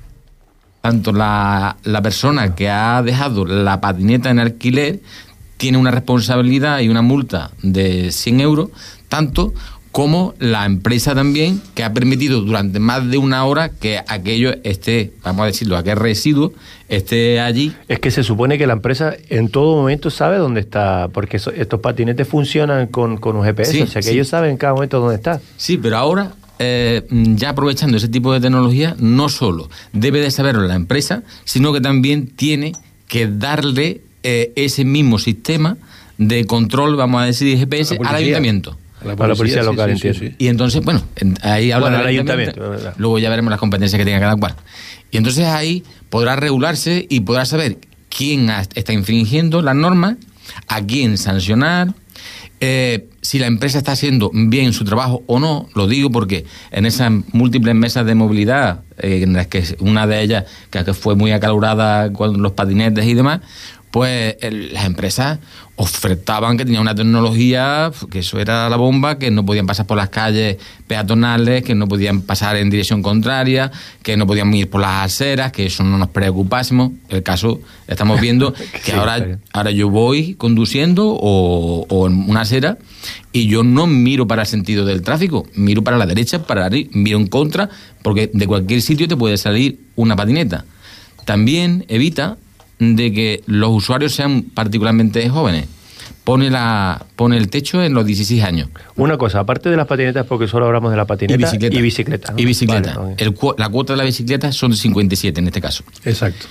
tanto la, la persona que ha dejado la patineta en alquiler tiene una responsabilidad y una multa de cien euros, tanto como la empresa también, que ha permitido durante más de una hora que aquello esté, vamos a decirlo, aquel residuo esté allí. Es que se supone que la empresa en todo momento sabe dónde está, porque eso, estos patinetes funcionan con, con un G P S, sí, o sea que sí. ellos saben en cada momento dónde está. Sí, pero ahora... Eh, ya aprovechando ese tipo de tecnología, no solo debe de saberlo la empresa, sino que también tiene que darle eh, ese mismo sistema de control, vamos a decir, de G P S al ayuntamiento. A la policía, a la policía local, sí, entiendo. Sí, sí. Y entonces, bueno, ahí habla bueno, del ayuntamiento. ayuntamiento luego ya veremos las competencias que tenga cada cual. Y entonces ahí podrá regularse y podrá saber quién está infringiendo las normas, a quién sancionar. Eh, si la empresa está haciendo bien su trabajo o no, lo digo porque en esas múltiples mesas de movilidad, eh, en las que una de ellas que fue muy acalorada con los patinetes y demás, pues el, las empresas ofertaban que tenían una tecnología, que eso era la bomba, que no podían pasar por las calles peatonales, que no podían pasar en dirección contraria, que no podían ir por las aceras, que eso no nos preocupásemos. El caso, estamos viendo que sí, ahora, ahora yo voy conduciendo o, o en una acera y yo no miro para el sentido del tráfico, miro para la derecha, para la, miro en contra, porque de cualquier sitio te puede salir una patineta. También evita de que los usuarios sean particularmente jóvenes. Pone la pone el techo en los dieciséis años. Una cosa, aparte de las patinetas, porque solo hablamos de la patineta y bicicleta. Y bicicleta, ¿no? Y bicicleta. Vale, el, la cuota de la bicicleta son cincuenta y siete en este caso. Exacto.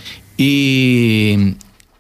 Y,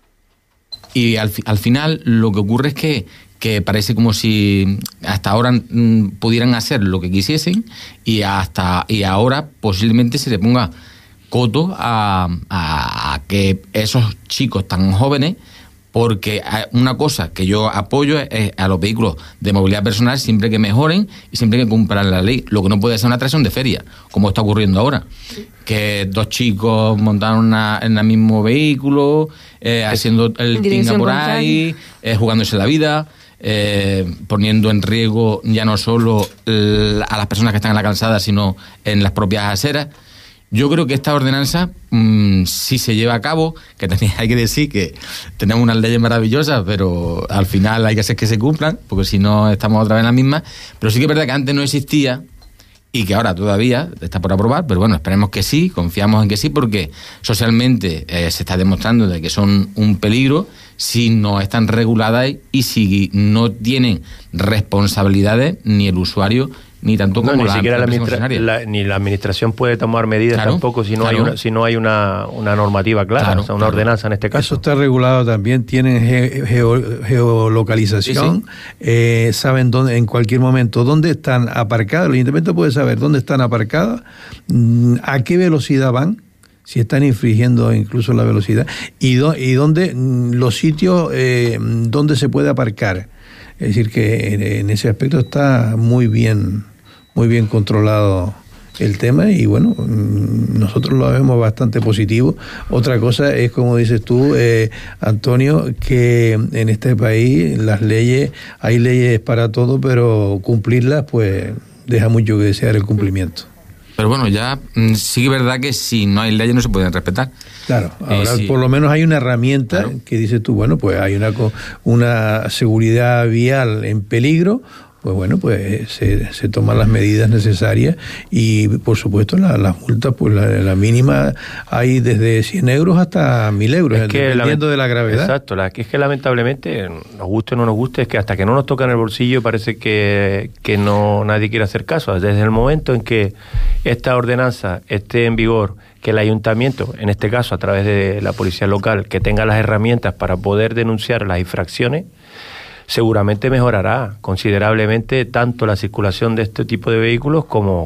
y al, al final lo que ocurre es que, que parece como si hasta ahora mm, pudieran hacer lo que quisiesen y, hasta, y ahora posiblemente se le ponga coto a, a, a que esos chicos tan jóvenes, porque una cosa que yo apoyo es a los vehículos de movilidad personal siempre que mejoren y siempre que cumplan la ley. Lo que no puede ser una atracción de feria, como está ocurriendo ahora, que dos chicos montaron una, en el mismo vehículo, eh, haciendo el tinga por ahí, eh, jugándose la vida, eh, poniendo en riesgo ya no solo el, a las personas que están en la calzada, sino en las propias aceras. Yo creo que esta ordenanza, mmm, si se lleva a cabo, que también hay que decir que tenemos unas leyes maravillosas, pero al final hay que hacer que se cumplan, porque si no estamos otra vez en la misma. Pero sí que es verdad que antes no existía y que ahora todavía está por aprobar, pero bueno, esperemos que sí, confiamos en que sí, porque socialmente eh, se está demostrando de que son un peligro si no están reguladas y si no tienen responsabilidades ni el usuario ni tanto como no, ni la, siquiera la la administra la, ni la administración puede tomar medidas claro, tampoco si no claro. hay una, si no hay una, una normativa clara, claro, o sea, una claro. ordenanza en este caso. Eso está regulado también, tienen ge geo geolocalización, sí, sí. Eh, saben dónde, en cualquier momento dónde están aparcadas, el ayuntamiento puede saber dónde están aparcadas, a qué velocidad van, si están infringiendo incluso la velocidad, y, do, y dónde los sitios eh, donde se puede aparcar. Es decir, que en, en ese aspecto está muy bien, muy bien controlado el tema y bueno, nosotros lo vemos bastante positivo. Otra cosa es, como dices tú, eh, Antonio, que en este país las leyes, hay leyes para todo, pero cumplirlas pues deja mucho que desear el cumplimiento. Pero bueno, ya sí que es verdad que si no hay leyes no se pueden respetar. Claro, ahora eh, sí. por lo menos hay una herramienta claro. que dices tú, bueno, pues hay una, una seguridad vial en peligro, pues bueno, pues se, se toman las medidas necesarias y por supuesto las la multas, pues la, la mínima hay desde cien euros hasta mil euros, es que dependiendo de la gravedad. Exacto, la que es que lamentablemente, nos guste o no nos guste, es que hasta que no nos tocan el bolsillo parece que, que no nadie quiere hacer caso. Desde el momento en que esta ordenanza esté en vigor, que el ayuntamiento, en este caso a través de la policía local, que tenga las herramientas para poder denunciar las infracciones, seguramente mejorará considerablemente tanto la circulación de este tipo de vehículos como,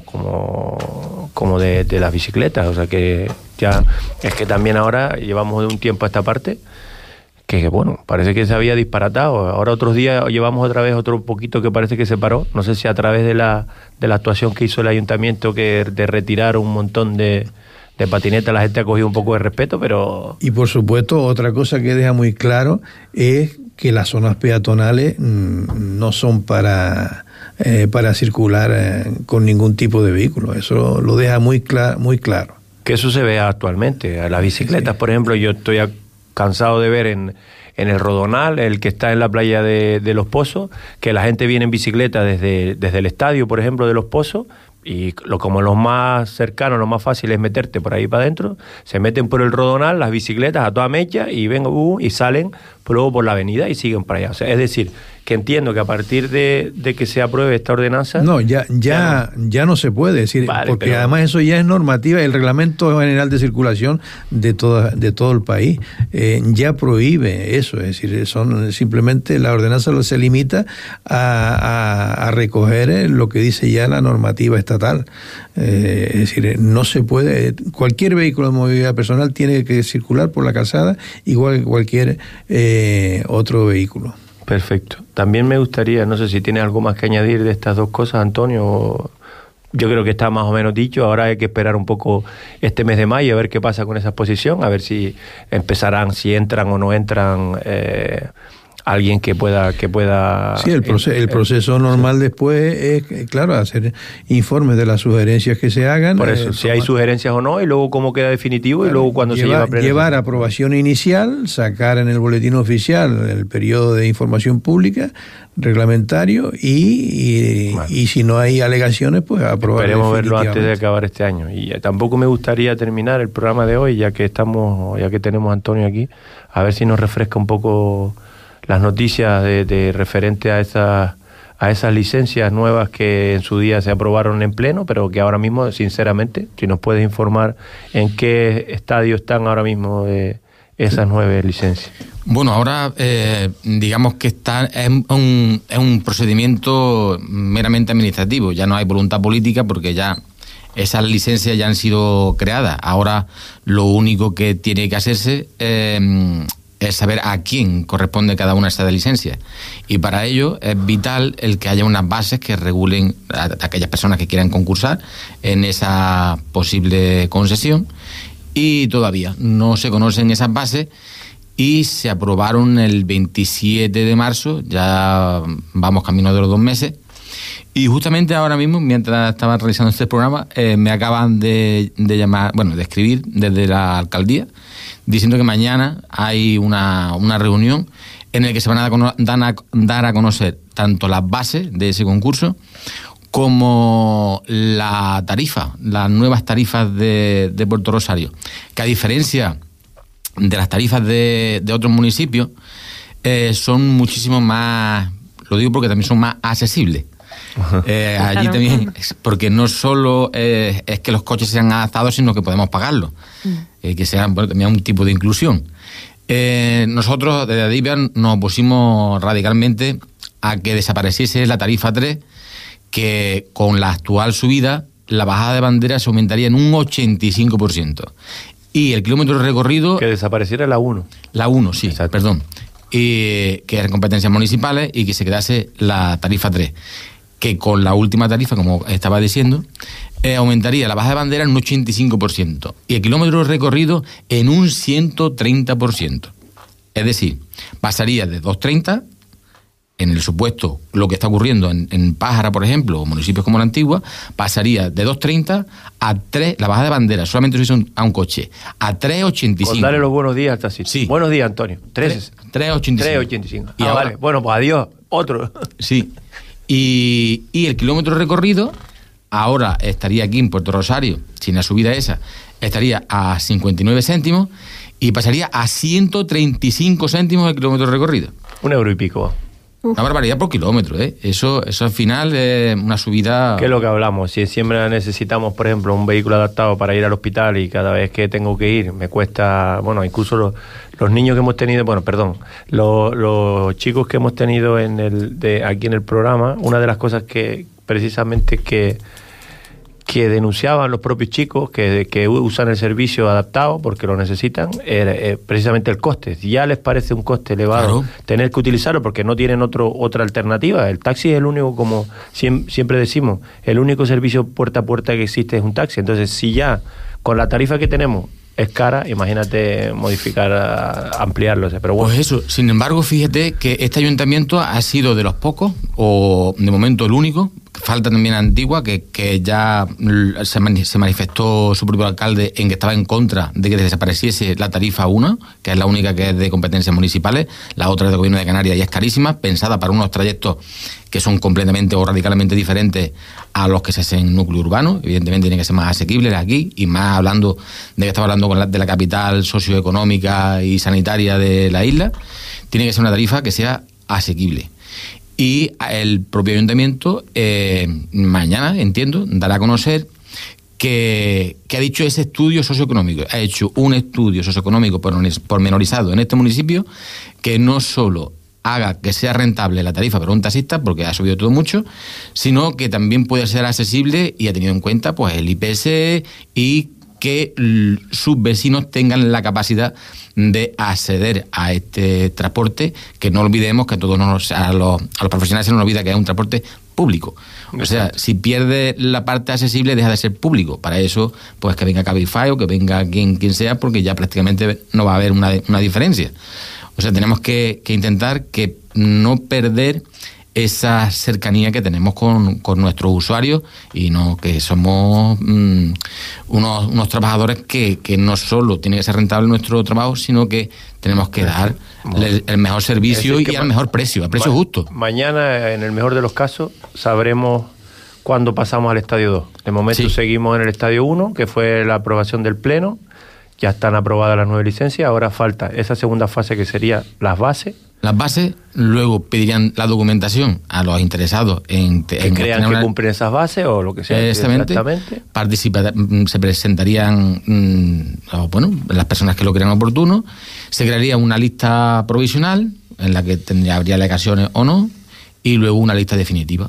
como, como de, de las bicicletas. O sea que ya es que también ahora llevamos de un tiempo a esta parte que, bueno, parece que se había disparatado. Ahora otros días llevamos otra vez otro poquito que parece que se paró. No sé si a través de la, de la actuación que hizo el ayuntamiento que de retirar un montón de... de patineta la gente ha cogido un poco de respeto, pero... Y por supuesto, otra cosa que deja muy claro es que las zonas peatonales mmm, no son para, eh, para circular eh, con ningún tipo de vehículo. Eso lo deja muy, cla muy claro. Que eso se ve actualmente. A las bicicletas, sí. por ejemplo, yo estoy cansado de ver en, en el Rodonal, el que está en la playa de, de Los Pozos, que la gente viene en bicicleta desde, desde el estadio, por ejemplo, de Los Pozos, y lo, como lo más cercano, lo más fácil es meterte por ahí para adentro, se meten por el Rodonal, las bicicletas a toda mecha y ven, uh, y salen luego por la avenida y siguen para allá. O sea, es decir, que entiendo que a partir de, de que se apruebe esta ordenanza... No, ya ya, ya, no. ya no se puede decir, vale, porque pero... además eso ya es normativa, el Reglamento General de Circulación de, toda, de todo el país eh, ya prohíbe eso, es decir, son simplemente la ordenanza se limita a, a, a recoger lo que dice ya la normativa estatal. Eh, es decir, no se puede, cualquier vehículo de movilidad personal tiene que circular por la calzada igual que cualquier eh, otro vehículo. Perfecto. También me gustaría, no sé si tiene algo más que añadir de estas dos cosas, Antonio. Yo creo que está más o menos dicho. Ahora hay que esperar un poco este mes de mayo a ver qué pasa con esa exposición, a ver si empezarán, si entran o no entran eh, alguien que pueda que pueda sí, el, proceso, el proceso normal sí. después es, claro, hacer informes de las sugerencias que se hagan. Por eso, eh, si tomar... hay sugerencias o no, y luego cómo queda definitivo, claro, y luego cuando llevar, se lleva a pleno. Llevar aprobación inicial, sacar en el boletín oficial el periodo de información pública, reglamentario, y, y, bueno. y si no hay alegaciones, pues aprobar. Esperemos verlo antes de acabar este año. Y tampoco me gustaría terminar el programa de hoy, ya que estamos, ya que tenemos a Antonio aquí, a ver si nos refresca un poco las noticias de, de referente a esas a esas licencias nuevas que en su día se aprobaron en pleno, pero que ahora mismo, sinceramente, si nos puedes informar en qué estadio están ahora mismo de esas nueve licencias. Bueno, ahora eh, digamos que está es un, es un procedimiento meramente administrativo, ya no hay voluntad política porque ya esas licencias ya han sido creadas. Ahora lo único que tiene que hacerse eh, es saber a quién corresponde cada una de estas licencias. Y para ello es vital el que haya unas bases que regulen a, a aquellas personas que quieran concursar en esa posible concesión. Y todavía no se conocen esas bases y se aprobaron el veintisiete de marzo, ya vamos camino de los dos meses. Y justamente ahora mismo, mientras estaba realizando este programa, eh, me acaban de, de llamar, bueno, de escribir desde la alcaldía, diciendo que mañana hay una, una reunión en la que se van a dar, a dar a conocer tanto las bases de ese concurso como la tarifa, las nuevas tarifas de, de Puerto Rosario, que a diferencia de las tarifas de, de otros municipios, eh, son muchísimo más, lo digo porque también son más accesibles. Eh, allí también, porque no solo eh, es que los coches sean adaptados, sino que podemos pagarlos, mm. eh, que sea bueno, también un tipo de inclusión. Eh, nosotros desde Adivia nos opusimos radicalmente a que desapareciese la tarifa tres, que con la actual subida la bajada de bandera se aumentaría en un ochenta y cinco por ciento. Y el kilómetro recorrido... Que desapareciera la uno. La uno, sí, exacto. Perdón. Y que eran competencias municipales y que se quedase la tarifa tres. Que con la última tarifa, como estaba diciendo, eh, aumentaría la bajada de bandera en un ochenta y cinco por ciento y el kilómetro recorrido en un ciento treinta por ciento. Es decir, pasaría de doscientos treinta, en el supuesto, lo que está ocurriendo en, en Pájara, por ejemplo, o municipios como la Antigua, pasaría de doscientos treinta a tres, la bajada de bandera, solamente si son a un coche, a tres ochenta y cinco. Con darle los buenos días al taxista. Sí. Buenos días, Antonio. tres ochenta y cinco. tres ochenta y cinco. Y ah, ahora, vale. Bueno, pues adiós. Otro. Sí. Y, y el kilómetro recorrido, ahora estaría aquí en Puerto Rosario, sin la subida esa, estaría a cincuenta y nueve céntimos y pasaría a ciento treinta y cinco céntimos el kilómetro recorrido. Un euro y pico. Una barbaridad por kilómetro, ¿eh? Eso, eso al final es una subida... ¿Qué es lo que hablamos? Si siempre necesitamos, por ejemplo, un vehículo adaptado para ir al hospital y cada vez que tengo que ir me cuesta... Bueno, incluso los, los niños que hemos tenido... Bueno, perdón. Los, los chicos que hemos tenido en el de aquí en el programa, una de las cosas que precisamente que... que denunciaban los propios chicos que, que usan el servicio adaptado porque lo necesitan, era, eh, precisamente el coste. Si ya les parece un coste elevado claro. tener que utilizarlo porque no tienen otro otra alternativa. El taxi es el único, como siempre decimos, el único servicio puerta a puerta que existe es un taxi. Entonces, si ya con la tarifa que tenemos es cara, imagínate modificar, ampliarlo. Pero bueno. Pues eso, sin embargo, fíjate que este ayuntamiento ha sido de los pocos, o de momento el único. Falta también Antigua, que, que ya se, mani- se manifestó su propio alcalde en que estaba en contra de que desapareciese la tarifa uno, que es la única que es de competencias municipales. La otra es del Gobierno de Canarias y es carísima, pensada para unos trayectos que son completamente o radicalmente diferentes a los que se hacen en núcleo urbano. Evidentemente tienen que ser más asequibles aquí, y más hablando de que estaba hablando con la, de la capital socioeconómica y sanitaria de la isla. Tiene que ser una tarifa que sea asequible. Y el propio ayuntamiento eh, mañana, entiendo, dará a conocer que, que ha dicho ese estudio socioeconómico. Ha hecho un estudio socioeconómico pormenorizado en este municipio que no solo haga que sea rentable la tarifa para un taxista, porque ha subido todo mucho, sino que también puede ser accesible y ha tenido en cuenta pues el I P S y que sus vecinos tengan la capacidad de acceder a este transporte, que no olvidemos que a todos nos, a, los, a los profesionales se nos olvida que es un transporte público. O sea, si pierde la parte accesible, deja de ser público. Para eso, pues que venga Cabify o que venga quien, quien sea, porque ya prácticamente no va a haber una, una diferencia. O sea, tenemos que, que intentar que no perder esa cercanía que tenemos con, con nuestros usuarios, y no que somos mmm, unos, unos trabajadores que, que no solo tiene que ser rentable nuestro trabajo, sino que tenemos que dar el, el mejor servicio y al mejor precio, a precio ma- justo. Mañana, en el mejor de los casos, sabremos cuándo pasamos al estadio dos. De momento sí. Seguimos en el estadio uno, que fue la aprobación del Pleno. Ya están aprobadas las nueve licencias, ahora falta esa segunda fase que sería las bases. Las bases, luego pedirían la documentación a los interesados en... Que en crean que una... cumplen esas bases o lo que sea. Exactamente. exactamente. Participa, se presentarían mmm, bueno, las personas que lo crean oportuno, se crearía una lista provisional en la que tendría, habría alegaciones o no, y luego una lista definitiva.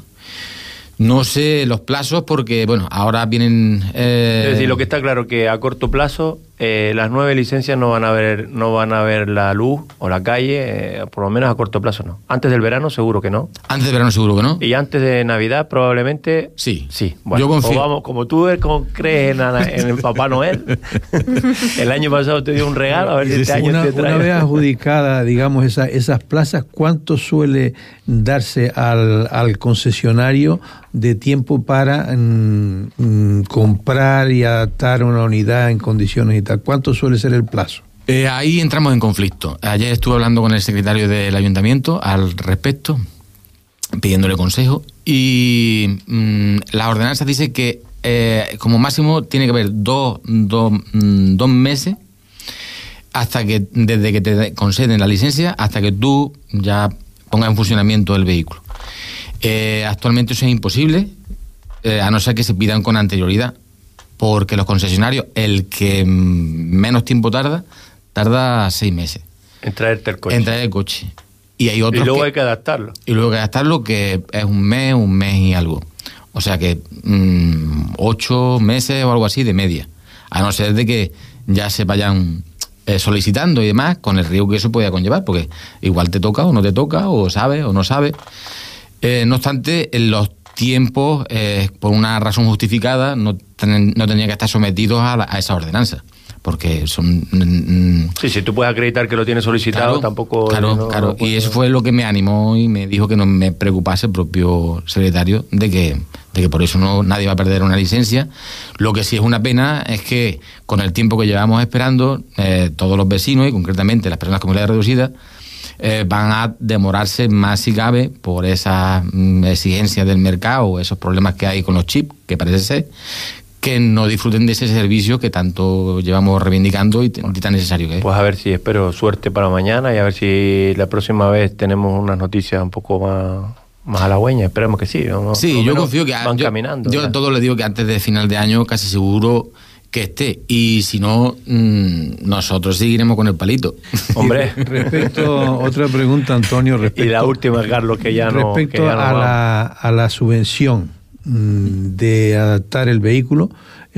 No sé los plazos porque, bueno, ahora vienen... Eh... Es decir, lo que está claro que a corto plazo eh, las nueve licencias no van a ver no van a ver la luz o la calle, eh, por lo menos a corto plazo no. Antes del verano seguro que no. Antes del verano seguro que no. Y antes de Navidad probablemente... Sí. Sí. Bueno, yo confío. O vamos, como tú como crees en, en el Papá Noel, el año pasado te dio un regalo, a ver si este año una, te trae. Una vez adjudicada, digamos, esa, esas plazas, ¿cuánto suele darse al, al concesionario de tiempo para mm, mm, comprar y adaptar una unidad en condiciones y tal? ¿Cuánto suele ser el plazo? Eh, ahí entramos en conflicto. Ayer estuve hablando con el secretario del ayuntamiento al respecto, pidiéndole consejo, y mmm, la ordenanza dice que eh, como máximo tiene que haber dos, dos, mmm, dos meses hasta que desde que te conceden la licencia hasta que tú ya pongas en funcionamiento el vehículo. Eh, actualmente eso es imposible, eh, a no ser que se pidan con anterioridad, porque los concesionarios, el que menos tiempo tarda, tarda seis meses. En traerte el coche. En traer el coche. Y hay otros y luego que, hay que adaptarlo. Y luego hay que adaptarlo, que es un mes, un mes y algo. O sea que mmm, ocho meses o algo así de media. A no ser de que ya se vayan eh, solicitando y demás, con el riesgo que eso pueda conllevar, porque igual te toca o no te toca, o sabes o no sabes. Eh, no obstante, en los tiempos, eh, por una razón justificada, no, ten, no tenían que estar sometidos a, la, a esa ordenanza. Porque son... Mm, sí, si tú puedes acreditar que lo tienes solicitado, claro, tampoco... Claro, no, claro. No puede... Y eso fue lo que me animó y me dijo que no me preocupase el propio secretario de que, de que por eso no nadie va a perder una licencia. Lo que sí es una pena es que con el tiempo que llevamos esperando, eh, todos los vecinos y concretamente las personas con movilidad reducida, eh, van a demorarse más si cabe por esas mm, exigencias del mercado, esos problemas que hay con los chips, que parece ser, que no disfruten de ese servicio que tanto llevamos reivindicando y, y tan necesario que es. Pues a ver si espero suerte para mañana y a ver si la próxima vez tenemos unas noticias un poco más, más halagüeñas. Esperemos que sí. ¿no? Sí, yo confío que van yo, caminando. Yo a todos les digo que antes de final de año casi seguro que esté. Y si no, mmm, nosotros seguiremos con el palito. Hombre. Respecto, otra pregunta, Antonio. Respecto, y la última, Carlos, que ya no... Respecto que ya no a, la, a la subvención de adaptar el vehículo,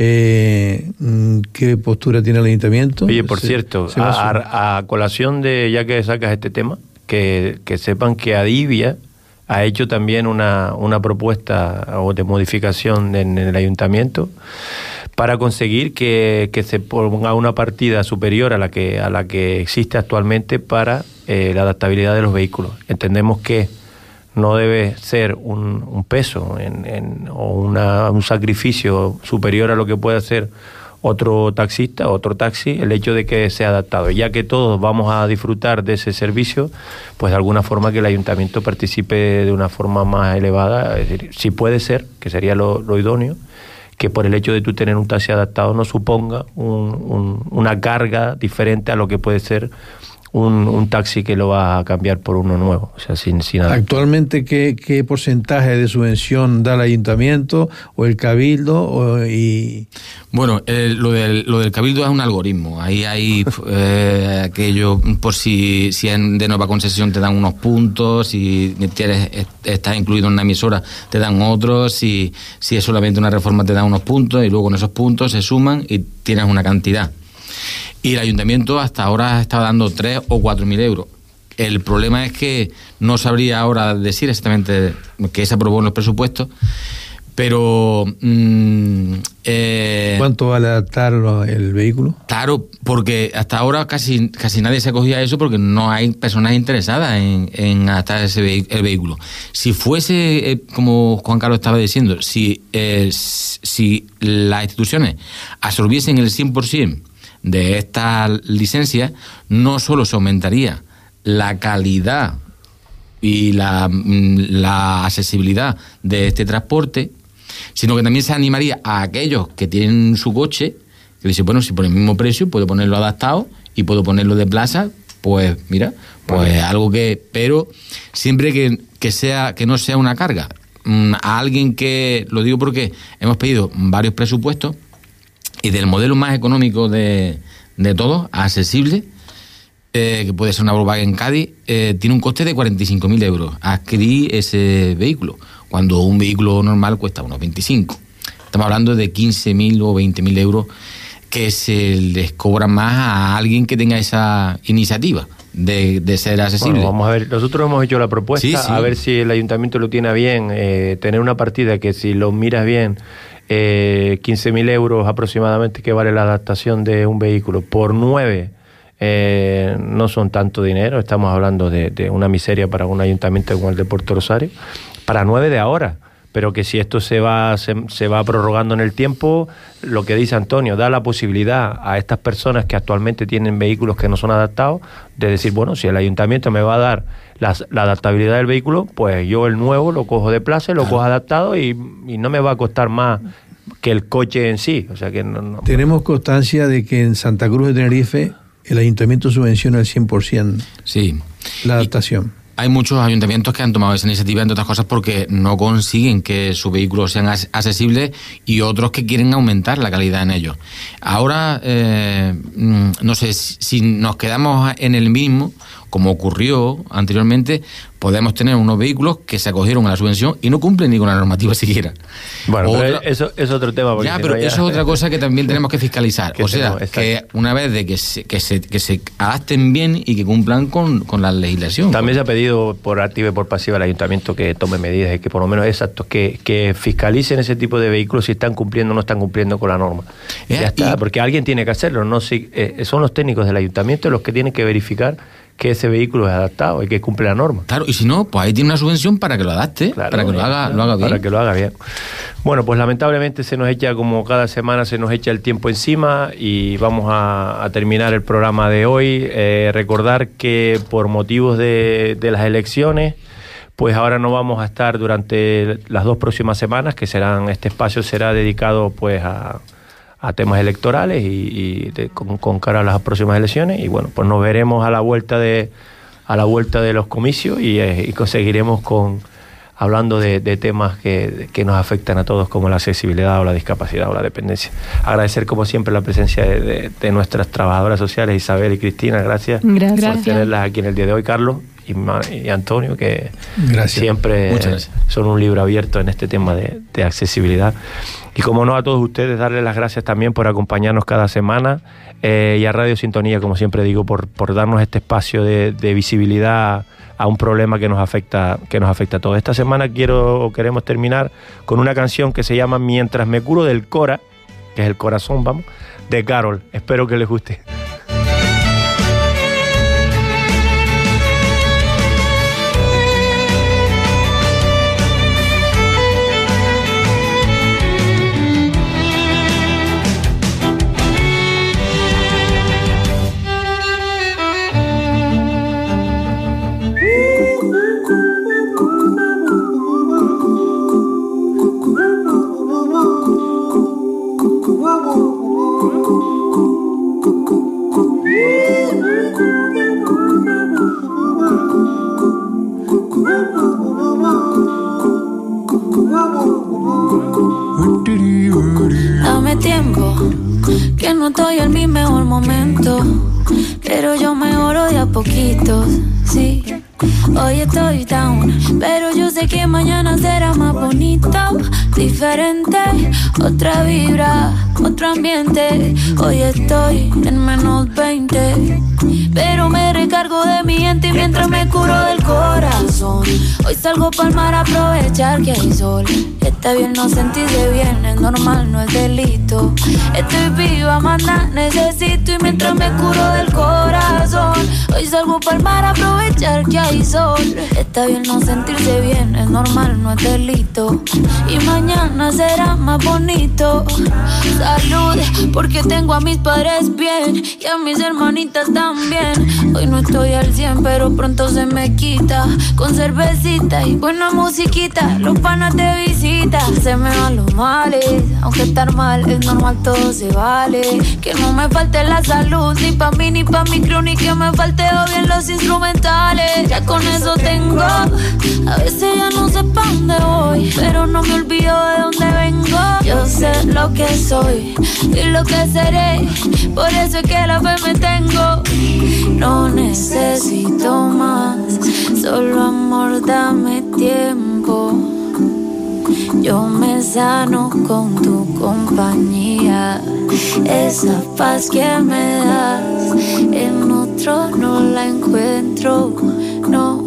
eh, ¿qué postura tiene el ayuntamiento? Oye, por se, cierto, se a, a, a colación de, ya que sacas este tema, que, que sepan que Adivia ha hecho también una, una propuesta de modificación en, en el ayuntamiento para conseguir que, que se ponga una partida superior a la que, a la que existe actualmente para eh, la adaptabilidad de los vehículos. Entendemos que no debe ser un, un peso en, en, o una, un sacrificio superior a lo que puede hacer otro taxista, otro taxi, el hecho de que sea adaptado. Ya que todos vamos a disfrutar de ese servicio, pues de alguna forma que el ayuntamiento participe de una forma más elevada. Es decir, si puede ser, que sería lo, lo idóneo, que por el hecho de tú tener un taxi adaptado no suponga un, un, una carga diferente a lo que puede ser Un, un taxi que lo va a cambiar por uno nuevo, o sea, sin, sin nada. Actualmente, ¿qué, qué porcentaje de subvención da el ayuntamiento o el cabildo? O, y... Bueno, eh, lo, del, lo del cabildo es un algoritmo. Ahí hay eh, aquello, por si, si en, de nueva concesión te dan unos puntos, si tienes, estás incluido en una emisora te dan otros, si, si es solamente una reforma te dan unos puntos y luego con esos puntos se suman y tienes una cantidad. Y el ayuntamiento hasta ahora está dando tres o cuatro mil euros. El problema es que no sabría ahora decir exactamente que se aprobó en los presupuestos, pero... Mmm, eh, ¿Cuánto vale adaptar el vehículo? Claro, porque hasta ahora casi casi nadie se acogía a eso porque no hay personas interesadas en, en adaptar ese vehi- el vehículo. Si fuese, eh, como Juan Carlos estaba diciendo, si, eh, si las instituciones absorbiesen el cien por ciento de esta licencia, no solo se aumentaría la calidad y la, la accesibilidad de este transporte, sino que también se animaría a aquellos que tienen su coche, que dicen, bueno, si por el mismo precio puedo ponerlo adaptado y puedo ponerlo de plaza, pues mira, pues vale. Algo que, pero siempre que, que sea, que no sea una carga. A alguien que, lo digo porque hemos pedido varios presupuestos, y del modelo más económico de, de todos, accesible, eh, que puede ser una Volkswagen Caddy, eh, tiene un coste de cuarenta y cinco mil euros. Adquirir ese vehículo, cuando un vehículo normal cuesta unos veinticinco. Estamos hablando de quince mil o veinte mil euros que se les cobra más a alguien que tenga esa iniciativa de, de ser accesible. Bueno, vamos a ver, nosotros hemos hecho la propuesta, sí, sí. A ver si el ayuntamiento lo tiene bien, eh, tener una partida que si lo miras bien, Eh, quince mil euros aproximadamente que vale la adaptación de un vehículo por nueve, eh, no son tanto dinero, estamos hablando de, de una miseria para un ayuntamiento como el de Puerto Rosario, para nueve de ahora, pero que si esto se va, se, se va prorrogando en el tiempo, lo que dice Antonio, da la posibilidad a estas personas que actualmente tienen vehículos que no son adaptados, de decir, bueno, si el ayuntamiento me va a dar la, la adaptabilidad del vehículo, pues yo el nuevo lo cojo de plaza, lo claro. cojo adaptado y, y no me va a costar más que el coche en sí. O sea que no, no. Tenemos constancia de que en Santa Cruz de Tenerife el ayuntamiento subvenciona el cien por ciento sí. la adaptación. hay muchos ayuntamientos que han tomado esa iniciativa, entre otras cosas, porque no consiguen que sus vehículos sean as- accesibles y otros que quieren aumentar la calidad en ellos. Ahora, eh, no sé, si, si nos quedamos en el mismo, como ocurrió anteriormente, podemos tener unos vehículos que se acogieron a la subvención y no cumplen ni con la normativa siquiera. Bueno, Otra, pero eso es otro tema. Ya, si pero no ya... eso es otra cosa que también tenemos que fiscalizar. que o sea, tenemos, que una vez de que se, que se, que se adapten bien y que cumplan con, con la legislación. También se ha pedido por activa y por pasiva al ayuntamiento que tome medidas y que por lo menos exacto, que, que fiscalicen ese tipo de vehículos si están cumpliendo o no están cumpliendo con la norma. Eh, ya está, y... porque alguien tiene que hacerlo. No si, eh, son los técnicos del ayuntamiento los que tienen que verificar que ese vehículo es adaptado y que cumple la norma. Claro, y si no, pues ahí tiene una subvención para que lo adapte, claro, para que lo haga, lo haga bien. Para que lo haga bien. Bueno, pues lamentablemente se nos echa, como cada semana, se nos echa el tiempo encima y vamos a, a terminar el programa de hoy. Eh, recordar que por motivos de, de las elecciones, pues ahora no vamos a estar durante las dos próximas semanas, que serán, este espacio será dedicado pues a... a temas electorales y, y de, con, con cara a las próximas elecciones, y bueno, pues nos veremos a la vuelta de a la vuelta de los comicios y, eh, y seguiremos con hablando de, de temas que, que nos afectan a todos, como la accesibilidad o la discapacidad o la dependencia. Agradecer como siempre la presencia de, de, de nuestras trabajadoras sociales, Isabel y Cristina, gracias, gracias por tenerlas aquí en el día de hoy, Carlos y, y Antonio, que gracias. siempre gracias. son un libro abierto en este tema de, de accesibilidad. Y como no, a todos ustedes darles las gracias también por acompañarnos cada semana, eh, y a Radio Sintonía, como siempre digo, por, por darnos este espacio de, de visibilidad a un problema que nos afecta que nos afecta a todos. Esta semana quiero o queremos terminar con una canción que se llama Mientras me curo del Cora, que es el corazón, vamos, de Carol. Espero que les guste. Dame tiempo, que no estoy en mi mejor momento, pero yo mejoro de a poquitos, sí. Hoy estoy down, pero yo sé que mañana será más bonito, diferente, otra vibra, otro ambiente. Hoy estoy en menos veinte, pero me recargo de mi gente mientras me curo del corazón. Hoy salgo pa'l mar a aprovechar que hay sol. Está bien no sentirse bien, es normal, no es delito. Estoy viva, más nada necesito, y mientras me curo del corazón, hoy salgo pa'l mar a aprovechar que hay sol. Está bien no sentirse bien, es normal, no es delito. Y mañana será más bonito. Salud, porque tengo a mis padres bien y a mis hermanitas también. Hoy no estoy al cien, pero pronto se me quita. Con cervecita y buena musiquita, los panas te visitan. Se me van los males, aunque estar mal es normal, todo se vale. Que no me falte la salud, ni pa' mí ni pa' mi crew, ni que me falte o bien los instrumentales. Ya con eso tengo, a veces ya no sé pa' dónde voy, pero no me olvido de dónde vengo. Yo sé lo que soy y lo que seré, por eso es que la fe me tengo. No necesito más, solo amor, dame tiempo. Yo me sano con tu compañía, esa paz que me das, en otro no la encuentro, no.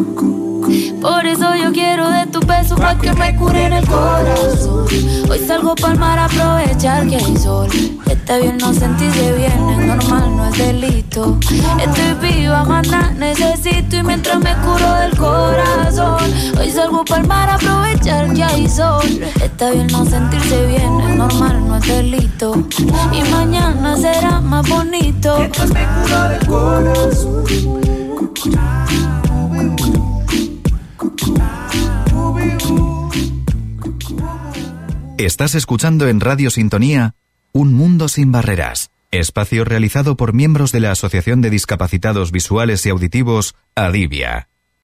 Por eso yo quiero de tu beso pa' que me cure en el corazón. Hoy salgo pa'l mar a aprovechar que hay sol. Está bien no sentirse bien, es normal, no es delito. Estoy viva, más nada necesito, y mientras me curo del corazón, hoy salgo pa'l mar a aprovechar que hay sol. Está bien no sentirse bien, es normal, no es delito. Y mañana será más bonito. Mientras me curo del corazón. Estás escuchando en Radio Sintonía Un Mundo Sin Barreras, espacio realizado por miembros de la Asociación de Discapacitados Visuales y Auditivos, Adivia.